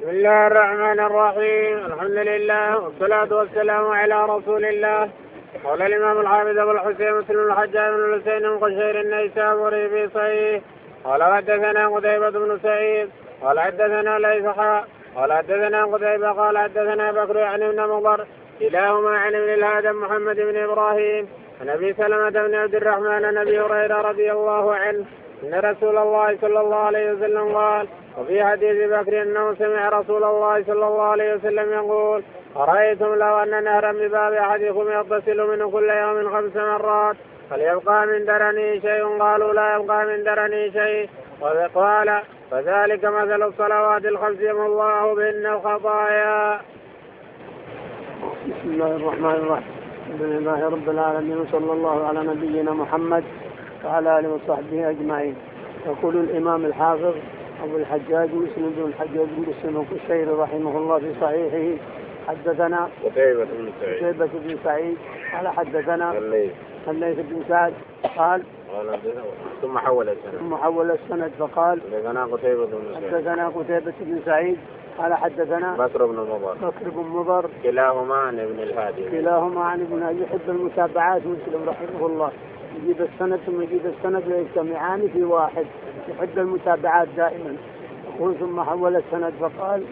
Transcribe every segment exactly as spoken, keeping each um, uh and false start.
بسم الله الرحمن الرحيم. الحمد لله والصلاة والسلام على رسول الله. قال الإمام الحافظ أبو الحسين مسلم الحجاج بن الحسين القشيري النيسابوري في صحيح قال حدثنا قتيبة بن سعيد قال حدثنا ليث قال حدثنا قتيبة قال حدثنا بكر يعني بن مضر كلاهما عن ابن الهادم محمد بن إبراهيم عن أبي سلمة بن عبد الرحمن عن أبي هريرة رضي الله عنه أن رسول الله صلى الله عليه وسلم قال وفي حديث بكر أنه سمع رسول الله صلى الله عليه وسلم يقول أرأيتم لو أن نهرا بباب أحدكم يغتسل منه كل يوم خمس مرات هل يبقى من درني شيء؟ قالوا لا يبقى من درني شيء. وقال فذلك مثل الصلوات الخمس يمحو الله بهن الخطايا. بسم الله الرحمن الرحيم. الحمد لله رب العالمين وصلى الله على نبينا محمد وعلى آله وصحبه أجمعين. يقول الإمام الحافظ أبو الحجاج مسلم بن الحجاج بن مسلم القشيري رحمه الله في صحيحه حدثنا قتيبة بن سعيد قتيبة بن سعيد قال حدثنا الليث الليث بن سعد قال ثم حول السند ثم حول السند فقال حدثنا قتيبة بن سعيد حدثنا قتيبة بن سعيد قال حدثنا بكر بن مضر بكر بن مضر كلاهما عن ابن الهادي كلاهما عن ابن الهادي. يحب المتابعات مسلم رحمه الله، يجيب السند ثم يجيب السند ويجتمعان في واحد، يحب المتابعات دائما. يقول ثم حول السند فقال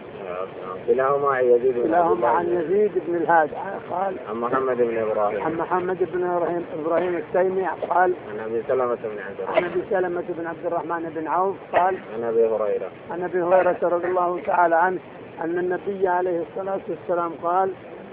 كلاهما عن يزيد كلاهما عن يزيد بن الهاد قال عن محمد بن ابراهيم عن محمد بن ابراهيم ابراهيم التيمي قال عن ابي سلمة بن عبد الرحمن عن ابي سلمة بن عبد الرحمن بن عوف قال عن ابي هريرة عن ابي هريرة رضي الله تعالى عنه ان النبي عليه الصلاة والسلام قال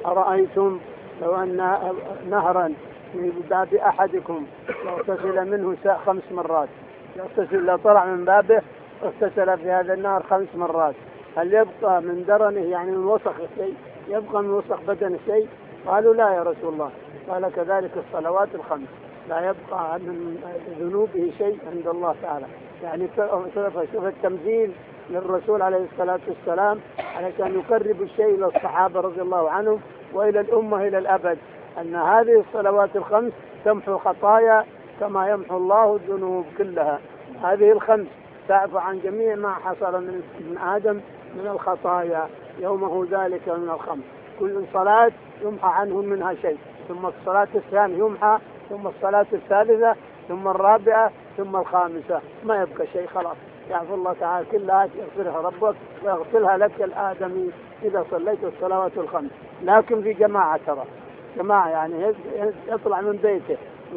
أرأيتم لو أن نهرا في باب أحدكم يغتسل منه خمس مرات، يغتسل لو طلع من بابه اغتسل في هذا النهر خمس مرات هل يبقى من درنه يعني من وسخ شيء؟ يبقى من وسخ بدن شيء؟ قالوا لا يا رسول الله. قال كذلك الصلوات الخمس لا يبقى من ذنوبه شيء عند الله تعالى. يعني شوف التمثيل للرسول عليه الصلاة والسلام علشان يقرب الشيء إلى الصحابة رضي الله عنهم وإلى الأمة إلى الأبد، أن هذه الصلوات الخمس تمحو الخطايا كما يمحو الله الذنوب كلها. هذه الخمس تعفو عن جميع ما حصل من ابن آدم من الخطايا يومه ذلك من الخمس. كل صلاة يمحى عنه منها شيء، ثم الصلاة الثانية يمحى، ثم الصلاة الثالثة، ثم الرابعة، ثم الخامسة، ما يبقى شيء خلاص. يعفو الله تعالى كلها يغفرها ربك ويغفرها لك الآدمي إذا صليت الصلوات الخمس. لكن في جماعة، ترى جماعة يعني يطلع من بيته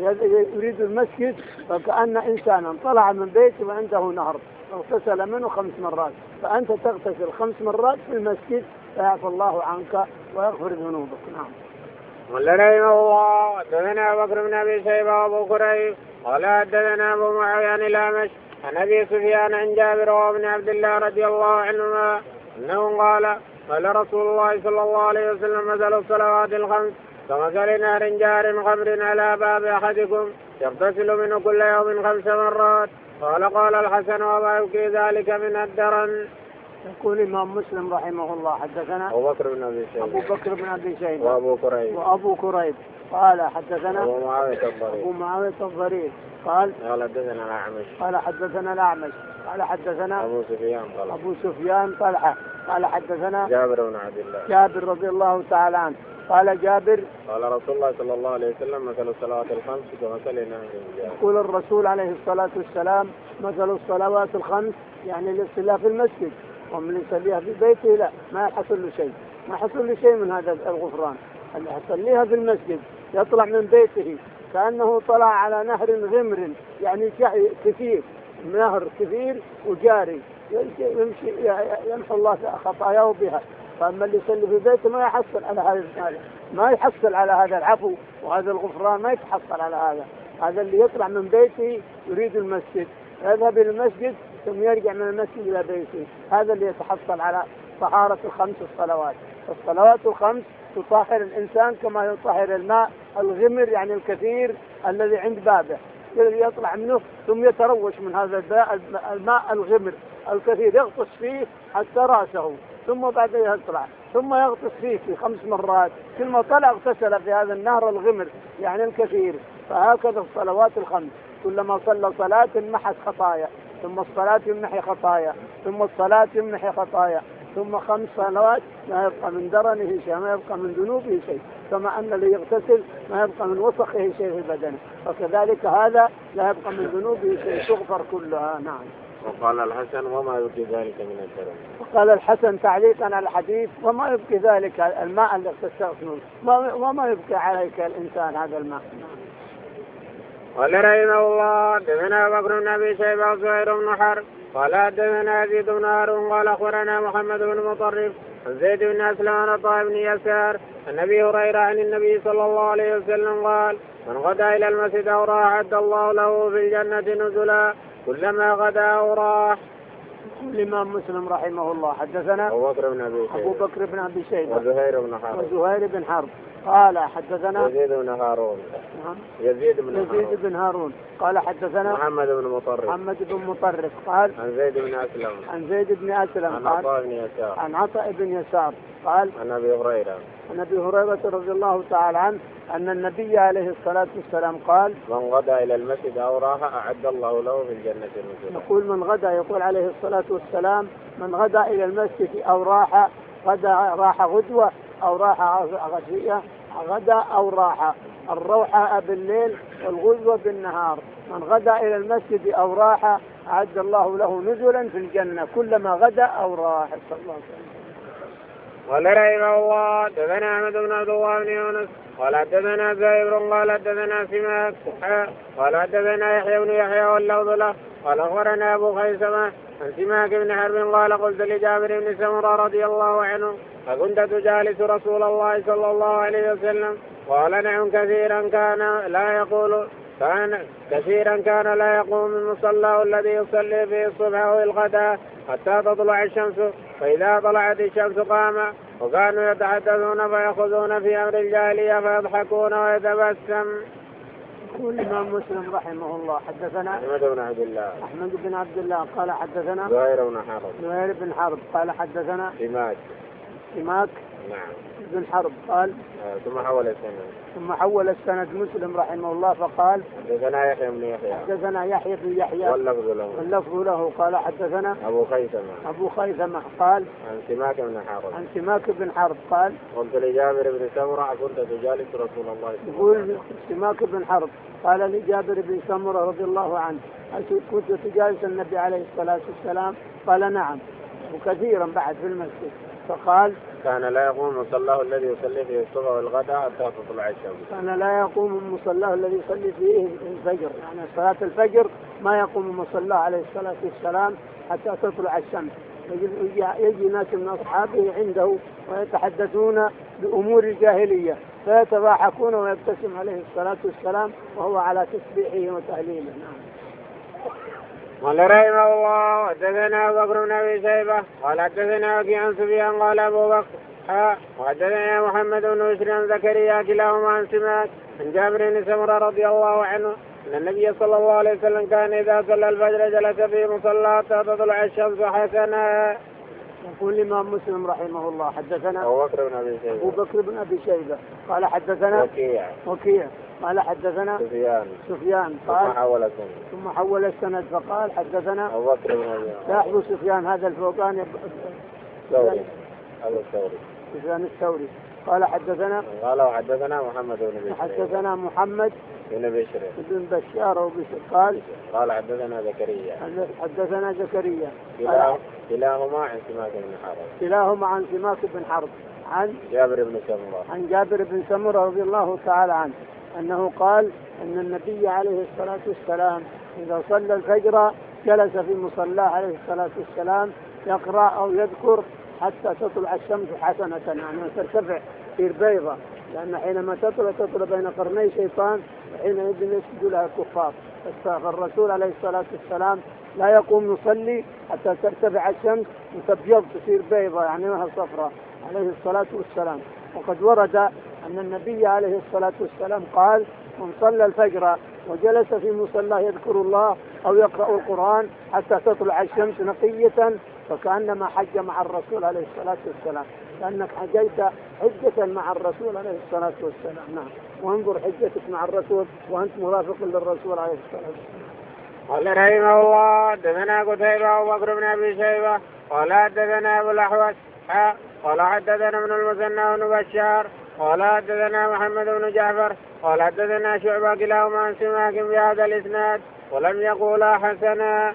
يريد المسجد فكأن إنسانا طلع من بيته وعنده نهر اغتسل منه خمس مرات، فأنت تغتسل خمس مرات في المسجد فيعفو الله عنك ويغفر ذنوبك. نعم. قال رحمه الله حدثنا أبو بكر بن أبي شيبة وأبو كريب قال حدثنا أبو معاوية الأعمش عن أبي سفيان عن جابر وابن عبد الله رضي الله عنهما أنه قال قال رسول الله صلى الله عليه وسلم مثل الصلوات الخمس كمثل نهر جار خمر على باب أحدكم يغتسل منه كل يوم خمس مرات. قال قال الحسن وما يبكي ذلك من الدرن. يقول الإمام مسلم رحمه الله حدثنا أبو بكر بن أبي شيبة أبو بكر بن أبي شيبة وأبو كريب وأبو كريب قال حدثنا أبو معاوية الضرير أبو معاوية الضرير قال قال حدثنا الأعمش قال حدثنا الأعمش قال حدثنا أبو سفيان طلحة أبو سفيان طلحة قال حدثنا جابر بن عبد الله جابر رضي الله تعالى عنه قال جابر قال رسول الله صلى الله عليه وسلم مثل الصلوات الخمس كمثل نهر جار. يقول الرسول عليه الصلاة والسلام مثل الصلوات الخمس يعني الاصطلاح في المسجد، ومن يصليها في بيته لا ما يحصل له شيء، ما يحصل له شيء من هذا الغفران. اللي يصليها في المسجد يطلع من بيته كأنه طلع على نهر غمر يعني كثير، نهر كثير وجاري يمشي يمحو الله خطاياه بها. فأما اللي يصلي في بيته ما يحصل على هذا ما يحصل على هذا العفو وهذا الغفران، ما يتحصل على هذا. هذا اللي يطلع من بيته يريد المسجد يذهب إلى المسجد ثم يرجع من المسجد إلى بيته، هذا اللي يتحصل على طهارة الخمس الصلوات. الصلوات الخمس تطهر الإنسان كما يطهر الماء الغمر يعني الكثير الذي عند بابه يطلع منه ثم يتروش من هذا الماء الغمر الكثير يغطس فيه حتى رأسه ثم بعدها يطلع ثم يغطس فيه في خمس مرات، كل ما طلع اغتسل في هذا النهر الغمر يعني الكثير. فهكذا الصلوات الخمس كلما صلى صلاة محت خطايا، ثم الصلاة يمحي خطايا، ثم الصلاة يمحي خطايا، ثم خمس صلوات ما يبقى من درنه شيء، ما يبقى من ذنوبه شيء، كما أن اللي يغتسل ما يبقى من وسخه شيء في بدنه، وكذلك هذا لا يبقى من ذنوبه شيء، تغفر كلها. نعم. وقال الحسن وما يبقي ذلك من الدرن. وقال الحسن تعليقا على الحديث وما يبقي ذلك الماء اللي تستغسل وما يبقي عليك الإنسان هذا الماء. قال رحمه الله حدثنا بكر بن ابي شيبه وزهير بن حرب قال حدثنا يزيد بن هارون قال اخبرنا محمد بن مطرف عن زيد بن اسلم عن عطاء بن يسار عن ابي هريره عن النبي صلى الله عليه وسلم قال من غدا الى المسجد او راح اعد الله له في الجنه نزلا كلما غدا او راح. الإمام مسلم رحمه الله حدثنا أبو بكر بن أبي شيبة أبو بكر بن أبي شيبة وزهير بن حرب وزهير بن حرب قال حدثنا يزيد بن هارون يزيد بن يزيد هارون بن هارون قال حدثنا محمد بن مطرف محمد بن مطرف قال عن زيد بن أسلم عن زيد بن أسلم عن قال عطاء بن يسار عن عطاء بن يسار قال عن أبي هريرة عن أبي هريرة رضي الله تعالى عنه أن النبي عليه الصلاة والسلام قال من غدا إلى المسجد أو راح أعد الله له في الجنة نزلا. يقول من غدا يقول عليه الصلاة والسلام من غدا إلى المسجد أو راح غدا راح غدوة أو راح غشية غدا أو راح الروحة بالليل والغدوة بالنهار من غدا إلى المسجد أو راح أعد الله له نزلا في الجنة كلما غدا أو راح. صلى الله عليه وسلم. قال رحمه الله حدثنا احمد بن عبد الله بن يونس قال حدثنا زهير قال حدثنا سماك قال حدثنا يحيى بن يحيى واللفظ له قال اخبرنا ابو خيثمه عن سماك بن حرب قال قلت لجابر بن سمره رضي الله عنه فكنت تجالس رسول الله صلى الله عليه وسلم قال نعم كثيرا كان لا يقول كان كثيرا كان لا يقوم من مصلاه الذي يصلي فيه الصبح او الغداء حتى تطلع الشمس فإذا طلعت الشمس قام وكانوا يتحدثون فيأخذون في أمر الجاهلية فيضحكون ويتبسم. يقول الإمام مسلم رحمه الله حدثنا أحمد بن عبد الله أحمد بن عبد الله قال حدثنا زهير بن حرب زهير بن حرب قال حدثنا سماك سماك نعم بن حرب قال آه ثم حول السند ثم حول السند مسلم رحمه الله فقال حدثنا يحيى بن يحيى حدثنا يحيى بن يحيى واللفظ له واللفظ له قال حدثنا أبو خيثمة أبو خيثمة قال عن سماك بن حرب عن سماك بن حرب قال قلت لجابر بن سمرة كنت تجالس رسول الله يقول سماك بن حرب قال لجابر بن سمرة رضي الله عنه هل كنت تجالس النبي عليه الصلاة والسلام؟ قال نعم وكثيرا بعد في المسجد. فقال كان لا يقوم مصلاه الذي يصلي فيه الصبح والغداء حتى تطلع الشمس. كان لا يقوم من مصلاه الذي يصلي فيه الفجر يعني صلاة الفجر ما يقوم من مصلاه عليه الصلاة والسلام حتى تطلع الشمس. يجي, يجي ناس من أصحابه عنده ويتحدثون بأمور الجاهلية فيتضاحكون ويبتسم عليه الصلاة والسلام وهو على تسبيحه وتهليله. نعم. قال رحمه الله حدثنا أبو بكر بن أبي شيبة قال حدثنا وكيع عن سفيان قال أبو بكر ها وحدثنا محمد بن بشر عن زكريا كلاهما عن سماك عن جابر بن سمرة رضي الله عنه أن النبي صلى الله عليه وسلم كان إذا صلى الفجر جلس في مصلى حتى تطلع الشمس حسنا. يقول الإمام مسلم رحمه الله حدثنا أبو بكر بن أبي شيبة أبو بكر بن أبي شيبة قال حدثنا وكيع وكيع قال حدثنا سفيان سفيان قال ثم حول السند ثم حول السند فقال حدثنا أبو بكر بن أبي لاحظوا سفيان هذا الفوقاني الثوري هذا الثوري سفيان الثوري قال حدثنا قال وحدثنا محمد بن بشر حدثنا محمد بن بشر بن بشار وبشر قال قال حدثنا زكريا حدثنا زكريا كلاهما عن سماك بن حرب كلاهما عن سماك بن حرب عن جابر بن سمرة عن جابر بن سمرة رضي الله تعالى عنه أنه قال أن النبي عليه الصلاة والسلام إذا صلى الفجر جلس في مصلاه عليه الصلاة والسلام يقرأ أو يذكر حتى تطلع الشمس حسنة يعني ترتفع تصير بيضة لأن حينما تطلع تطلع بين قرني شيطان وحينئذ يسجد لها الكفار. فالرسول عليه الصلاة والسلام لا يقوم يصلي حتى ترتفع الشمس وتبيض تصير بيضة يعني لها صفراء عليه الصلاة والسلام. وقد ورد أن النبي عليه الصلاة والسلام قال من صلى الفجر وجلس في مصلاه يذكر الله أو يقرأ القرآن حتى تطلع الشمس نقية فكأنما حج مع الرسول عليه الصلاة والسلام لأنك حجيت حجة مع الرسول عليه الصلاة والسلام. نعم. وانظر حجتك مع الرسول وأنت مرافق للرسول عليه الصلاة والسلام. قال رحمه الله حدثنا قتيبة وبكر بن أبي شيبة قال حدثنا ابو الاحوص حاء قال حدثنا ابن المثنى بن بشار قال حدثنا محمد بن جعفر قال حدثنا شعبة كلاهما عن سماك بهذا الاسناد ولم يقولا حسنا.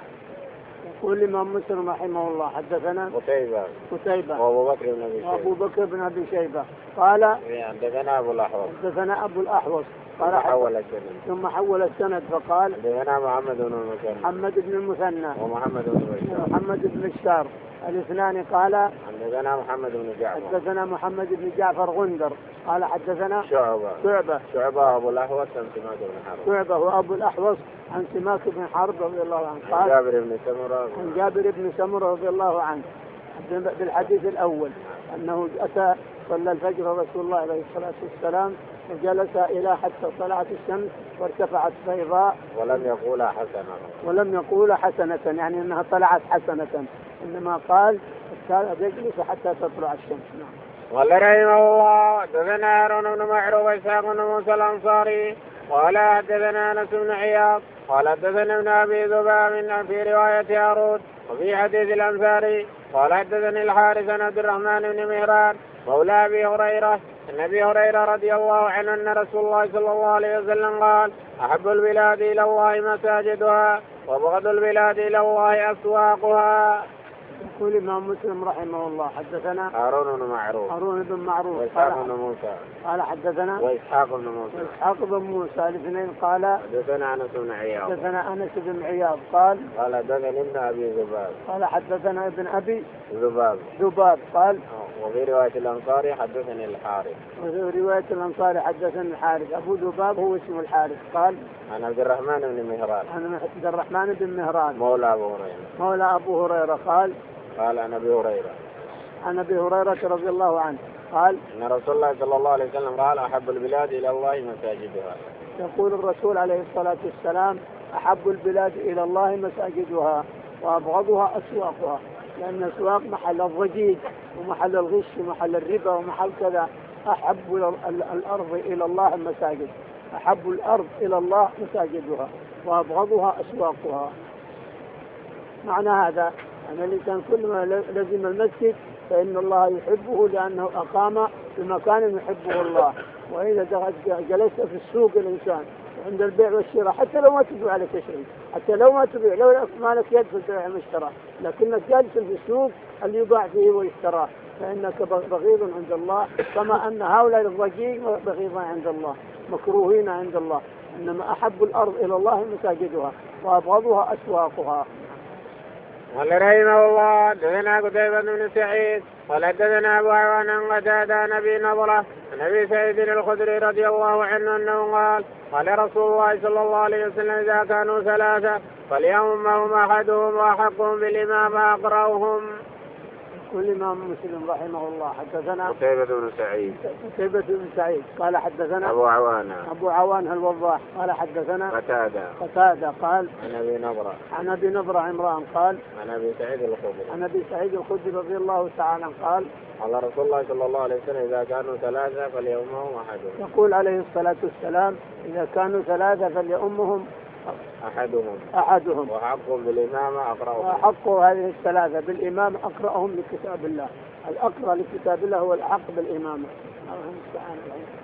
يقول الإمام مسلم رحمه الله حدثنا قتيبة قتيبة وابو بكر بن ابي وابو بكر بن ابي شيبة قال حدثنا ابو الاحوص حدثنا ابو الاحوص قال ثم حول السند ثم حول السند فقال حدثنا محمد بن المثنى محمد بن المثنى ومحمد بن بشار محمد بن بشار الاثنان قال حدثنا محمد بن جعفر حدثنا محمد بن جعفر غندر قال حدثنا شعبة شعبة شعبة أبو الأحوص عن سماك بن حرب شعبة وأبو الأحوص عن سماك بن حرب رضي الله عنه قال جابر بن سمرة عن جابر بن سمرة رضي الله عنه بالحديث الأول أنه أتى صلى الفجر رسول الله عليه الصلاة والسلام وجلس إلى حتى طلعت الشمس وارتفعت بيضاء ولم يقول حسنة ولم يقول حسنة يعني أنها طلعت حسنة إنما قال يجلس حتى تطلع الشمس. نعم. قال رحمه الله حدثنا هارون بن معروف وإسحاق بن موسى الأنصاري قال حدثنا أنس بن عياض قال حدثنا ابن أبي ذباب في رواية هارون وفي حديث الأنصاري قال حدثني الحارث بن عبد الرحمن بن مهران مولى أبي هريرة أن أبي هريرة رضي الله عنه أن رسول الله صلى الله عليه وسلم قال أحب البلاد إلى الله مساجدها وبغض البلاد إلى الله أسواقها. يقول الإمام مسلم رحمه الله حدثنا هارون بن معروف هارون بن معروف وإسحاق بن موسى قال حدثنا وإسحاق بن موسى وإسحاق بن موسى الاثنين قال حدثنا أنس بن عياض حدثنا أنس بن عياض قال قال حدثنا ابن أبي ذباب قال حدثنا ابن أبي ذباب ذباب قال وفي رواية الأنصاري حدثني الحارث وفي رواية الأنصاري حدثني الحارث أبو ذباب هو اسمه الحارث قال عن عبد الرحمن بن مهران عن عبد الرحمن بن مهران مولى أبو هريرة مولى أبو هريرة قال قال عن أبي هريرة عن أبي هريرة رضي الله عنه قال أن رسول الله صلى الله عليه وسلم قال أحب البلاد إلى الله مساجدها. يقول الرسول عليه الصلاة والسلام أحب البلاد إلى الله مساجدها وأبغضها أسواقها لأن الأسواق محل الضجيج ومحل الغش ومحل الربا ومحل كذا. أحب الأرض إلى الله المساجد أحب الأرض إلى الله مساجدها وأبغضها أسواقها. معنى هذا أن الإنسان كل ما لزم المسجد فإن الله يحبه لأنه أقام بمكان يحبه الله. وإذا جلست في السوق الإنسان عند البيع والشراء حتى لو ما تبيع عليك شيء حتى لو ما تبيع لو ما لك يد في البيع والشراء لكنك جالس في السوق اللي يباع فيه ويشترى فإنك بغيض عند الله كما أن هؤلاء الضجيج بغيضين عند الله مكروهين عند الله. إنما أحب الأرض إلى الله مساجدها وأبغضها أسواقها. قال رحمه الله حدثنا قتيبة بن سعيد قال حدثنا أبو عوان عن قتادة عن أبي نضرة عن أبي سعيد الخدري رضي الله عنه أنه قال قال رسول الله صلى الله عليه وسلم إذا كانوا ثلاثة فليؤمهم أحدهم وأحقهم بالإمام أقرأهم. كل إمام مسلم رحمه الله حدثنا قتيبة بن سعيد قتيبة بن سعيد قال حدثنا أبو عوان أبو عوان الوضاح قال حدثنا قتادة قتادة قال عن أبي نضرة عن أبي نضرة عمران قال عن أبي سعيد الخدري عن أبي سعيد الخدري رضي الله تعالى قال قال رسول الله صلى الله عليه وسلم إذا كانوا ثلاثة فليؤمهم أحدهم. يقول عليه الصلاة والسلام إذا كانوا ثلاثة فليؤمهم أحدهم أحدهم وحقهم بالإمامة أقرأهم. وحقه هذه الثلاثة بالإمام أقرأهم لكتاب الله. الأقرأ لكتاب الله هو الحق بالإمامة. الله المستعان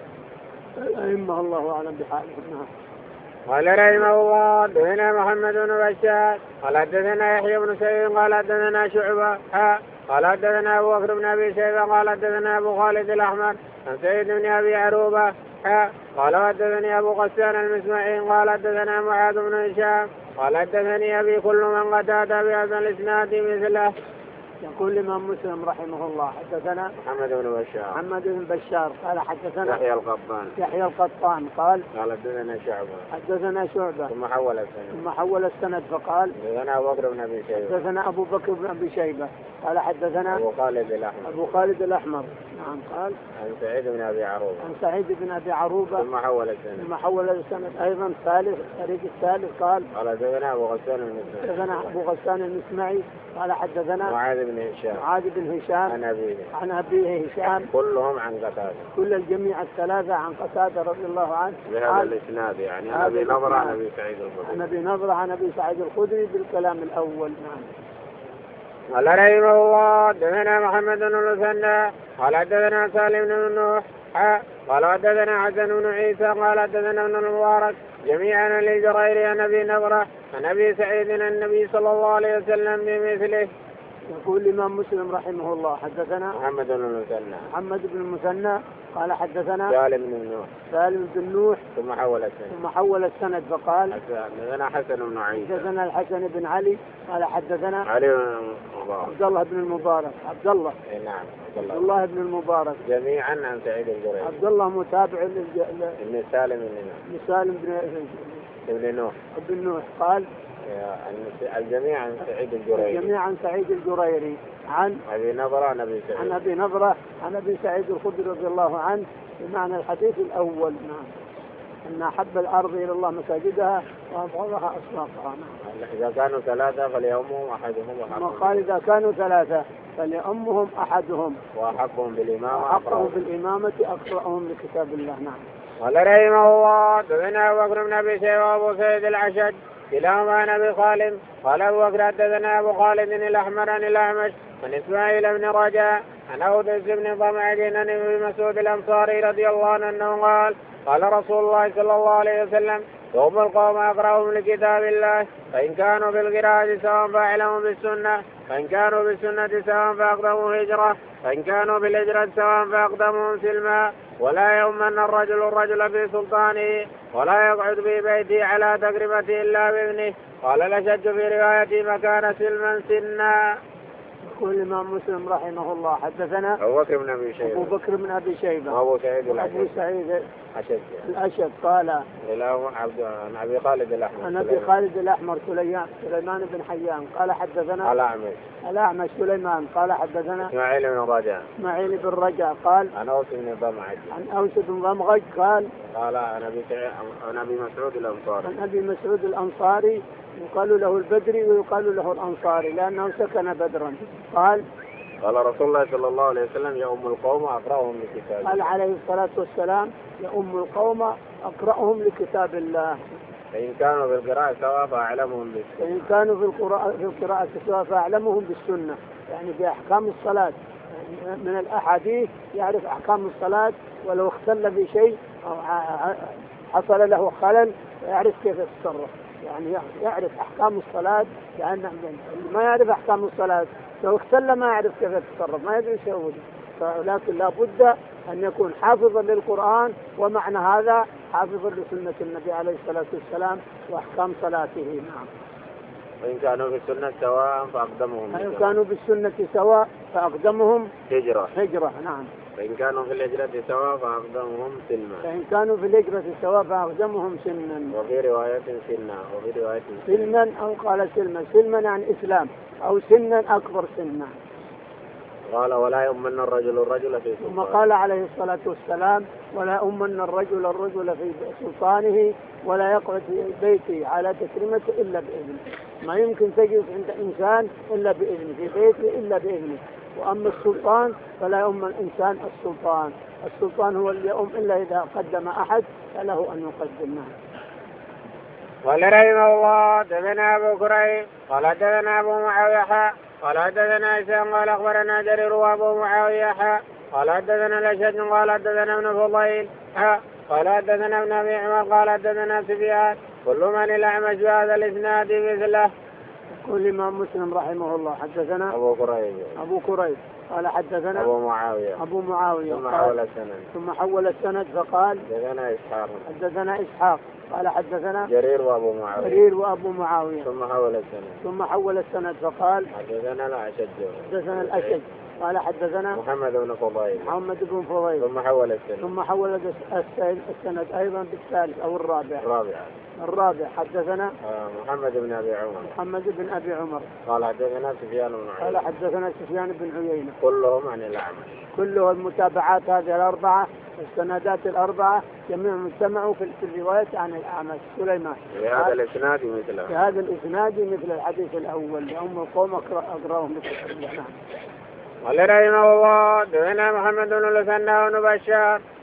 الأئمة الله أعلم بحالهم. قال رحمه الله حدثنا محمد بن بشار قال حدثنا يحيى بن سعيد قال حدثنا شعبة قال حدثنا أبو بكر بن أبي شيبة قال حدثنا أبو خالد الأحمر عن سعيد بن أبي عروبة قال حدثني أبو غسان المسمعي قال حدثنا معاذ بن هشام قال حدثني أبي كل من قتادة بهذا الإسناد مثله. يقول الإمام مسلم رحمه الله حدثنا محمد بن بشار محمد بن بشار قال حدثنا يحيى القطان يحيى القطان قال قال حدثنا شعبة حدثنا شعبة ثم حول السند ثم حول السند فقال حدثنا أبو بكر بن أبي شيبة حدثنا أبو بكر بن أبي شيبة قال حدثنا أبو خالد الأحمر أبو خالد الأحمر نعم قال عن سعيد بن أبي عروبة عن سعيد بن أبي عروبة ثم حول السند ثم حول السند أيضا الثالث الطريق الثالث قال قال حدثنا أبو غسان المسمعي حدثنا أبو غسان المسمعي قال حدثنا معاذ بن هشام معاذ بن هشام عن أبيه عن أبيه هشام كلهم عن قتادة كل الجميع الثلاثة عن قتادة رضي الله عنه بهذا الإسناد يعني عن أبي نضرة عن أبي سعيد الخدري عن أبي نضرة عن أبي سعيد الخدري بالكلام الأول. نعم. قال رحمه الله حدثنا محمد بن المثنى قال حدثنا سالم بن نوح قال حدثنا حسن بن عيسى قال حدثنا ابن المبارك جميعا عن الجريري عن ابي نضرة عن ابي سعيد عن النبي صلى الله عليه وسلم بمثله. يقول الإمام مسلم رحمه الله حدثنا محمد بن المثنى محمد بن المثنى قال حدثنا سالم بن نوح سالم بن نوح ثم حول السند ثم حول السند فقال حدثنا حسن بن عيسى حدثنا الحسن بن علي قال حدثنا علي بن المبارك عبد الله بن المبارك عبد الله اي نعم عبد الله بن المبارك جميعا عن سعيد الجريري عبد الله متابع ابن سالم بن سالم بن ابن نوح ابن نوح قال الجميع عن سعيد الجريري الجميع عن سعيد الجريري عن ابي نضرة عن ابي سعيد عن ابي نضرة عن ابي سعيد الخدري رضي الله عنه بمعنى الحديث الاول. نعم ان احب الارض الى الله مساجدها وابغضها اسواقها. نعم اذا كانوا ثلاثه فليؤمهم احدهم وحقهم قال اذا كانوا ثلاثه فليؤمهم احدهم واحقهم بالامامه واحقهم بالامامه اقرأهم لكتاب الله. نعم. قال رحمه الله حدثنا ابو بكر بن ابي شيبه وابو سعيد الاشج كلاهما عن ابي خالد قال ابو بكر حدثنا ابو خالد الاحمر عن الاعمش عن اسماعيل بن رجاء عن اودس بن ضمعج عن ابي مسعود الانصاري رضي الله عنه انه قال قال رسول الله صلى الله عليه وسلم يوم القوم اقراهم لكتاب الله فان كانوا بالقراءه سواء فاعلموا بالسنه فان كانوا بالسنه سواء فاقدموا هجره فان كانوا بالهجره سواء فاقدموا سلما ولا يؤمن الرجل الرجل في سلطانه ولا يقعد في بيته على تقربته الا باذنه. قال الاشج في روايته مكان سلما سنا. يقول الإمام مسلم رحمه الله حدثنا أبو بكر بن أبي شيبة أبو بكر بن أبي شيبة وأبو سعيد أبو سعيد الأشج الأشج قال عن أبي خالد الأحمر عن أبي خالد الأحمر سليمان سليمان بن حيان قال حدثنا الأعمش الأعمش سليمان قال حدثنا إسماعيل بن رجاء إسماعيل بن رجاء قال عن أوس بن ضمعج عن أوس بن ضمعج قال قال عن أبي عن أبي مسعود الأنصاري عن أبي مسعود الأنصاري يقال له البدري ويقال له الأنصاري لأنه سكن بدرا. قال قال رسول الله صلى الله عليه وسلم يا أم القوم أقرأهم لكتاب الله. قال عليه الصلاة والسلام يا أم القوم أقرأهم لكتاب الله فإن كانوا في القراءة سواء فأعلمهم بالسنة فإن كانوا في القراءة في القراءة سواء فأعلمهم بالسنة يعني بأحكام الصلاة من الأحاديث يعرف أحكام الصلاة ولو اختل بشيء أو حصل له خلل يعرف كيف يتصرف يعني يعرف أحكام الصلاة لأن ما يعرف أحكام الصلاة لو اختل ما يعرف كيف يتصرف ما يدري يسوي. ولكن لا بد أن يكون حافظا للقرآن ومعنى هذا حافظا لسنة النبي عليه الصلاة والسلام وأحكام صلاته. نعم. وإن كانوا في السنة سواء فأقدمهم إن كانوا بالسنة سواء فأقدمهم هجرة هجرة. نعم. فإن كانوا في الهجرة سواء فأقدمهم سلما. فإن كانوا في الهجرة سواء فأقدمهم سنا. وفي رواية سنا وفي رواية سنا أو قال سلما سلما يعني إسلام أو سنا أكبر سنا. قال ولا يؤمن الرجل الرجل في سلطانه. ثم قال عليه الصلاة والسلام ولا يؤمن الرجل الرجل في سلطانه ولا يقعد في بيته على تكريمته إلا بإذنه. ما يمكن تجلس عند إنسان إلا بإذنه في بيته إلا بإذنه. وأما السلطان فلا يؤمن الإنسان السلطان. السلطان هو اللي يؤم إلا إذا قدم أحد فله أن يقدمه. قال رحمه الله حدثنا أبو كريب قال حدثنا أبو معاوية قال حدثنا هشام قال أخبرنا جرير وأبو معاوية قال حدثنا الأشج قال حدثنا ابن فضيل قال حدثنا ابن أبي عمر قال حدثنا سفيان كل من الأعمش بهذا الإسناد مثله. يقول الإمام مسلم رحمه الله حدثنا أبو كريب أبو كريب قال حدثنا أبو معاوية أبو معاوية ثم حول السند ثم حول السند فقال حدثنا إسحاق حدثنا إسحاق قال حدثنا جرير وأبو معاوية جرير وأبو معاوية ثم حول السند ثم حول السند فقال حدثنا الأشج حدثنا الأشج قال حدثنا محمد بن فضيل محمد بن فضيل ثم حول السند ثم حول السند أيضا بالثالث أو الرابع الرابع الرابع حدثنا محمد بن أبي عمر محمد بن أبي عمر قال حدثنا سفيان بن عيينة قال حدثنا سفيان بن عيينة كلهم عن الأعمش. كله المتابعات هذه الأربعة السندات الأربعة جميعهم اجتمعوا في الرواية عن الأعمش سليمان بهذا الإسناد مثله بهذا الإسناد مثل الحديث الأول لأم القوم أقرأهم بكتاب الله. قال رحمه الله حدثنا محمد بن المثنى بن بشار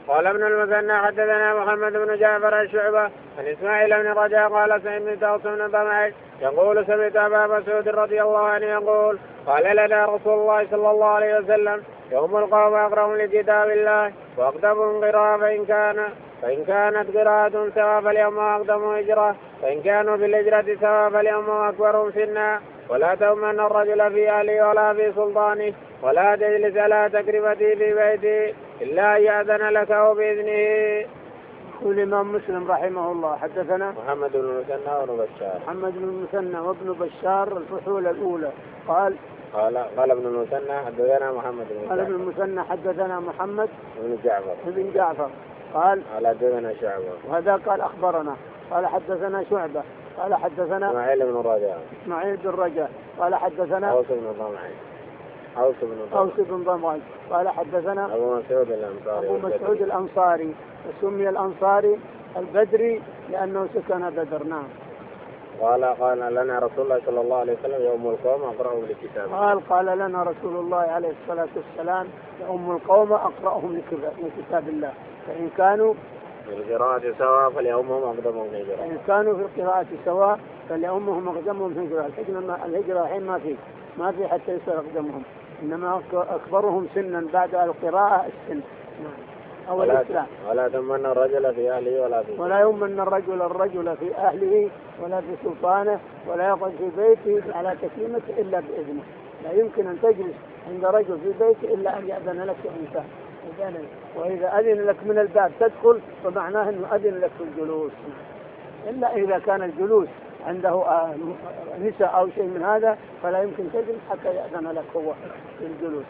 قال ابن المثنى حدثنا محمد بن جعفر الشعبة عن اسماعيل بن رجاء قال سمعت اوس بن ضمعي يقول سمعت ابا مسعود رضي الله عنه يقول قال لنا رسول الله صلى الله عليه وسلم يوم القوم اقرأهم لكتاب الله واقدمهم قراءة فإن كان فإن كانت قراءة سواء فاليوم أقدموا هجرة فإن كانوا بالهجرة سواء فاليوم أكبرهم سنا ولا تؤمن الرجل في أهله ولا في سلطانه ولا تجلس على تكريمته في بيته إلا أن يأذن لك أو بإذنه. يقول الإمام مسلم رحمه الله حدثنا محمد بن المثنى وابن بشار محمد بن المثنى وابن بشار الفصول الأولى قال قال قال ابن المثنى حدثنا محمد بن قال ابن المثنى حدثنا محمد بن جعفر بن جعفر قال قال حدثنا شعبة وهذا قال أخبرنا قال حدثنا شعبة قال حدثنا اسماعيل بن رجاء اسماعيل بن رجاء قال حدثنا اوس بن ضمعي اوس بن اوس بن ضمعي قال حدثنا ابو مسعود الانصاري ابو مسعود الانصاري وسمي الانصاري البدري لانه سكن بدر. نعم. قال قال لنا رسول الله صلى الله عليه وسلم يوم القوم اقرأهم لكتاب الله. قال قال لنا رسول الله عليه الصلاة والسلام يوم القوم اقرأهم لكتاب الله فإن كانوا في القراءة سواء فليؤمهم أقدمهم هجرة. فإن كانوا في القراءة سواء فليؤمهم أقدمهم هجرة. الهجرة الحين ما في ما في حتى يصير أقدمهم إنما أكبرهم سنا بعد القراءة السن أو ولا الإسلام. ولا تمن الرجل في أهله ولا في ولا يمن الرجل الرجل في أهله ولا في سلطانه ولا يقعد في بيته على تكريمته إلا بإذنه. لا يمكن أن تجلس عند رجل في بيته إلا أن يأذن لك إنسان. وإذا أذن لك من الباب تدخل فمعناه أنه أذن لك في الجلوس إلا إذا كان الجلوس عنده نساء أو شيء من هذا فلا يمكن تجلس حتى يأذن لك هو في الجلوس.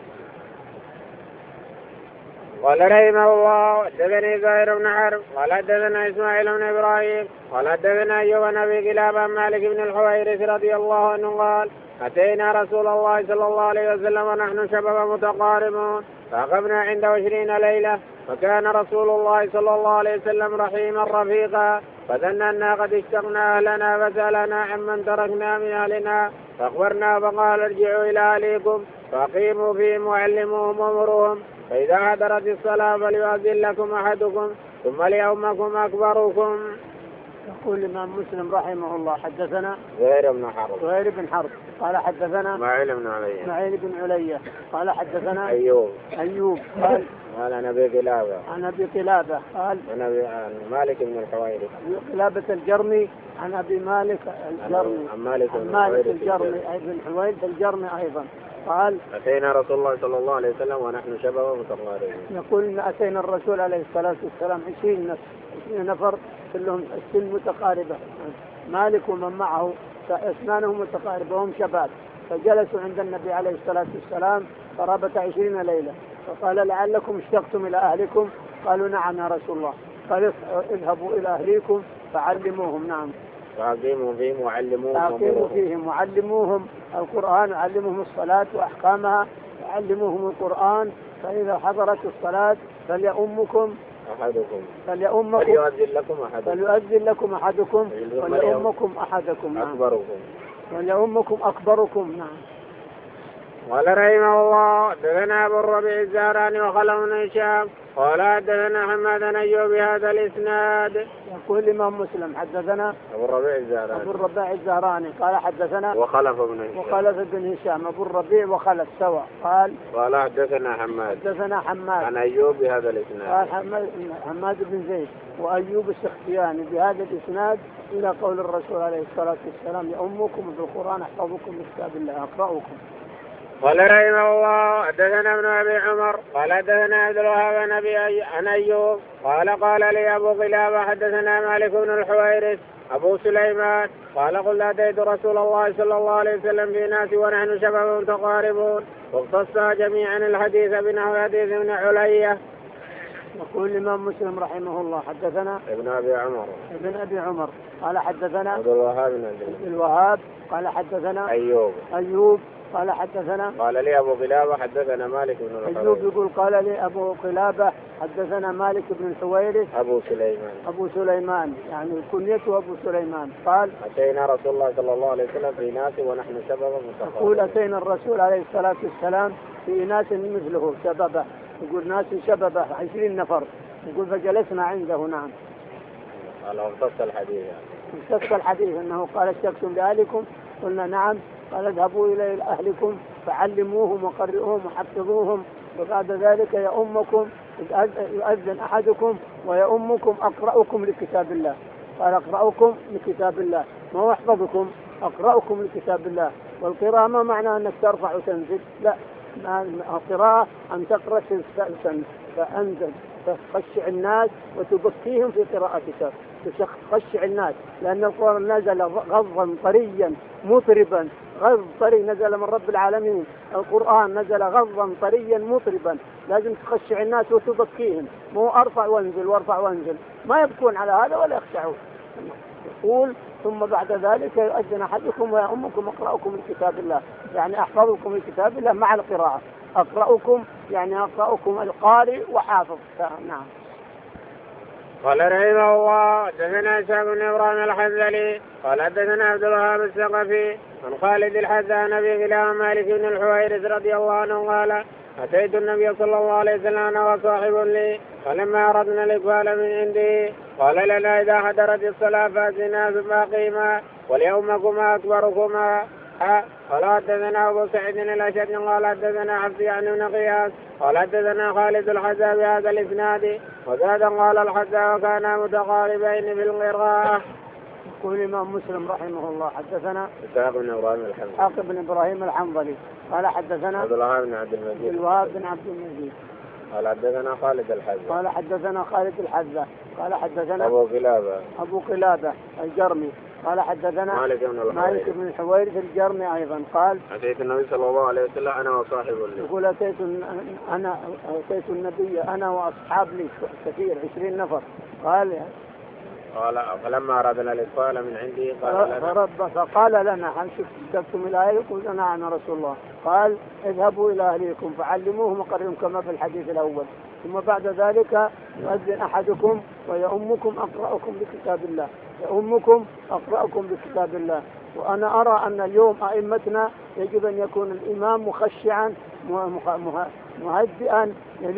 قال رحمه الله حدثني زهير بن حرب قال حدثنا إسماعيل بن إبراهيم قال حدثنا أيوب بن أبي كلاب عن مالك بن الحويرث رضي الله عنه قال أتينا رسول الله صلى الله عليه وسلم ونحن شباب متقاربون فأقمنا عنده عشرين ليلة فكان رسول الله صلى الله عليه وسلم رحيما رفيقا فظننا قد اشتقنا أهلنا فسألنا عمن تركنا من أهلنا فأخبرنا فقال ارجعوا إلى أهليكم فأقيموا فيهم وعلموهم ومروهم فإذا حضرت الصلاة فليؤذن لكم أحدكم ثم ليؤمكم أكبركم. يقول الإمام مسلم رحمه الله حدثنا زهير بن حرب زهير بن حرب قال حدثنا اسماعيل بن علية اسماعيل بن علية قال حدثنا أيوب أيوب قال قال عن أبي قلابة عن أبي قلابة قال عن مالك بن الحويرث أبي قلابة الجرمي عن أبي مالك الجرمي عن مالك بن مالك الجرمي بن حويرث الجرمي أيضا قال أتينا رسول الله صلى الله عليه وسلم ونحن شباب متقاربون. يقول إن أتينا الرسول عليه الصلاة والسلام عشرين نفر كلهم السن متقاربة مالك ومن معه أسنانهم متقاربة وهم شباب فجلسوا عند النبي عليه الصلاة والسلام قرابة عشرين ليلة فقال لعلكم اشتقتم إلى أهلكم قالوا نعم يا رسول الله قال اذهبوا إلى أهليكم فعلموهم. نعم. فأقيموا فيهم وعلموهم فأقيموا فيهم وعلموهم القرآن وعلموهم الصلاة وأحكامها وعلموهم القرآن فإذا حضرت الصلاة فليؤمكم أحدكم فليؤمكم فليؤذن لكم أحدكم فليؤذن لكم أحدكم وليؤمكم أحدكم. نعم. أكبركم وليؤمكم أكبركم. نعم. قال رحمه الله حدثنا أبو الربيع الزهراني وخلف بن هشام قال حدثنا حماد بن أيوب بهذا الإسناد. يقول الإمام مسلم حدثنا أبو الربيع الزهراني أبو الربيع الزهراني قال حدثنا وخلف بن هشام وخلف بن هشام أبو الربيع وخلف سوا قال قال حدثنا حماد حدثنا حماد عن أيوب بهذا الإسناد قال حماد حماد بن زيد وأيوب السختياني بهذا الإسناد إلى قول الرسول عليه الصلاة والسلام يؤمكم بالقرآن أحفظكم بكتاب الله أقرأكم. قال رحمه الله حدثنا ابن ابي عمر قال حدثنا عبد الوهاب عن ايوب قال قال لي ابو قلابه حدثنا مالك بن الحويرث ابو سليمان قال قلت اتيت رسول الله صلى الله عليه وسلم في ناس ونحن شباب متقاربون واختص جميعا الحديث بنحو حديث ابن علية. يقول الإمام مسلم رحمه الله حدثنا ابن ابي عمر ابن ابي عمر قال حدثنا عبد الوهاب بن الوهاب قال حدثنا ايوب ايوب قال حدثنا قال لي أبو قلابة حدثنا مالك بن الحويرث أيوب يقول قال لي أبو قلابة حدثنا مالك بن الحويرث أبو سليمان أبو سليمان يعني كنيته أبو سليمان قال أتينا رسول الله صلى الله عليه وسلم في ناس ونحن شباب متقاربون. يقول أتينا الرسول عليه الصلاة والسلام في ناس مثله شبابه يقول ناس شببه عشرين نفر، يقول فجلسنا عنده. نعم. قال امتص الحديث امتص الحديث أنه قال اشتكتم لأهلكم؟ قلنا نعم. قال اذهبوا إلى أهلكم فعلموهم وقرئوهم وحفظوهم، وبعد ذلك يؤمكم يؤذن أحدكم ويؤمكم أقرأكم لكتاب الله. قال أقرأكم لكتاب الله، ما هو أحفظكم، أقرأكم لكتاب الله. والقراءة ما معنى أنك ترفع وتنزل، لا، القراءة أن تقرأ فأنزل تخشع الناس وتبكيهم في قراءتك، تخشع الناس، لأن القرآن نزل غضا طريا مطربا، غض طري نزل من رب العالمين، القرآن نزل غضا طريا مطربا، لازم تخشع الناس وتبكيهم، مو أرفع وانزل وارفع وانزل، ما يبكون على هذا ولا يخشعون. يقول ثم بعد ذلك يؤذن أحدكم ويؤمكم أقرأكم لكتاب الله، يعني أحفظكم لكتاب الله مع القراءة. أقرأكم يعني أقرأكم القارئ وحافظ. نعم. قال رحمه الله حدثنا إسحاق بن إبراهيم الحنظلي قال حدثنا عبد الوهاب الثقفي عن خالد الحذاء نبي غلام مالك بن الحويرث رضي الله عنه قال أتيت النبي صلى الله عليه وسلم أنا وصاحب لي فلما أردنا الإقبال من عنده قال لنا إذا حضرت الصلاة فأذنا ثم أقيما وليومكما أكبركما. قال حدثنا أبو سعيد الأشد قال حدثنا عبد يعني بن قياس قال حدثنا خالد الحذاء بهذا الإسناد وزاد قال الحذاء وكانا متقاربين في القراءة. يقول الإمام مسلم رحمه الله حدثنا إسحاق بن إبراهيم الحنظلي إسحاق بن إبراهيم الحنظلي قال حدثنا عبد الوهاب بن عبد المجيد عبد الوهاب بن عبد المجيد قال حدثنا خالد الحذاء قال حدثنا خالد الحذاء قال حدثنا أبو قلابة أبو قلابة الجرمي قال حدثنا مالك بن مالك بن الحويرث الجرمي أيضا قال أتيت النبي صلى الله عليه وسلم أنا وصاحب لي. يقول أتيت أنا أتيت النبي أنا وأصحاب لي كثير عشرين نفر. قال قال فلما أردنا الإقبال من عندي قال لنا فقال لنا هل شفتم إلى أهلكم؟ قلنا نعم يا رسول الله. قال اذهبوا إلى أهلكم فعلموهم وقرئوهم كما في الحديث الأول، ثم بعد ذلك يؤذن أحدكم ويؤمكم أقرأكم بكتاب الله، يؤمكم أقرأكم بكتاب الله. وأنا أرى أن اليوم أئمتنا يجب أن يكون الإمام مخشعا مهدئا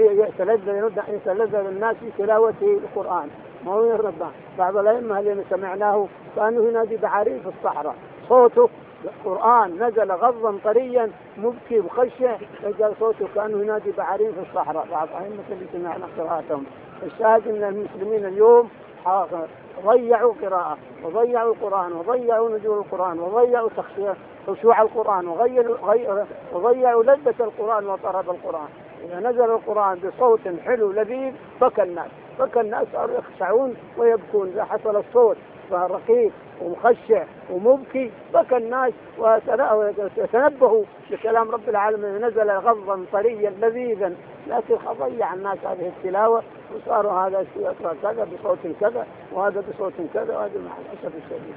يتلذذ الناس في تلاوة القرآن، ما هو يرضى. بعض الأئمة الذين سمعناه كانوا ينادي بعارين في الصحراء، صوته القرآن نزل غضا طريا مبكي مخشع، نزل صوته كأنه ينادي بعارين في الصحراء. بعض الأئمة اللي سمعنا قراءتهم. الشاهد أن المسلمين اليوم ضيعوا قراءة وضيعوا القرآن وضيعوا نزول القرآن وضيعوا خشوع القرآن وغيروا وضيعوا لذة القرآن وطرب القرآن. إذا نزل القرآن بصوت حلو لذيذ بكى الناس، بكى الناس صاروا يخشعون ويبكون. إذا حصل الصوت رقيق ومخشع ومبكي بكى الناس وتنبهوا لكلام رب العالمين، نزل غضا طريا لذيذا. لكن ضيع الناس هذه التلاوة وصاروا هذا يقرأ كذا بصوت كذا وهذا بصوت كذا، وهذا مع الأسف الشديد.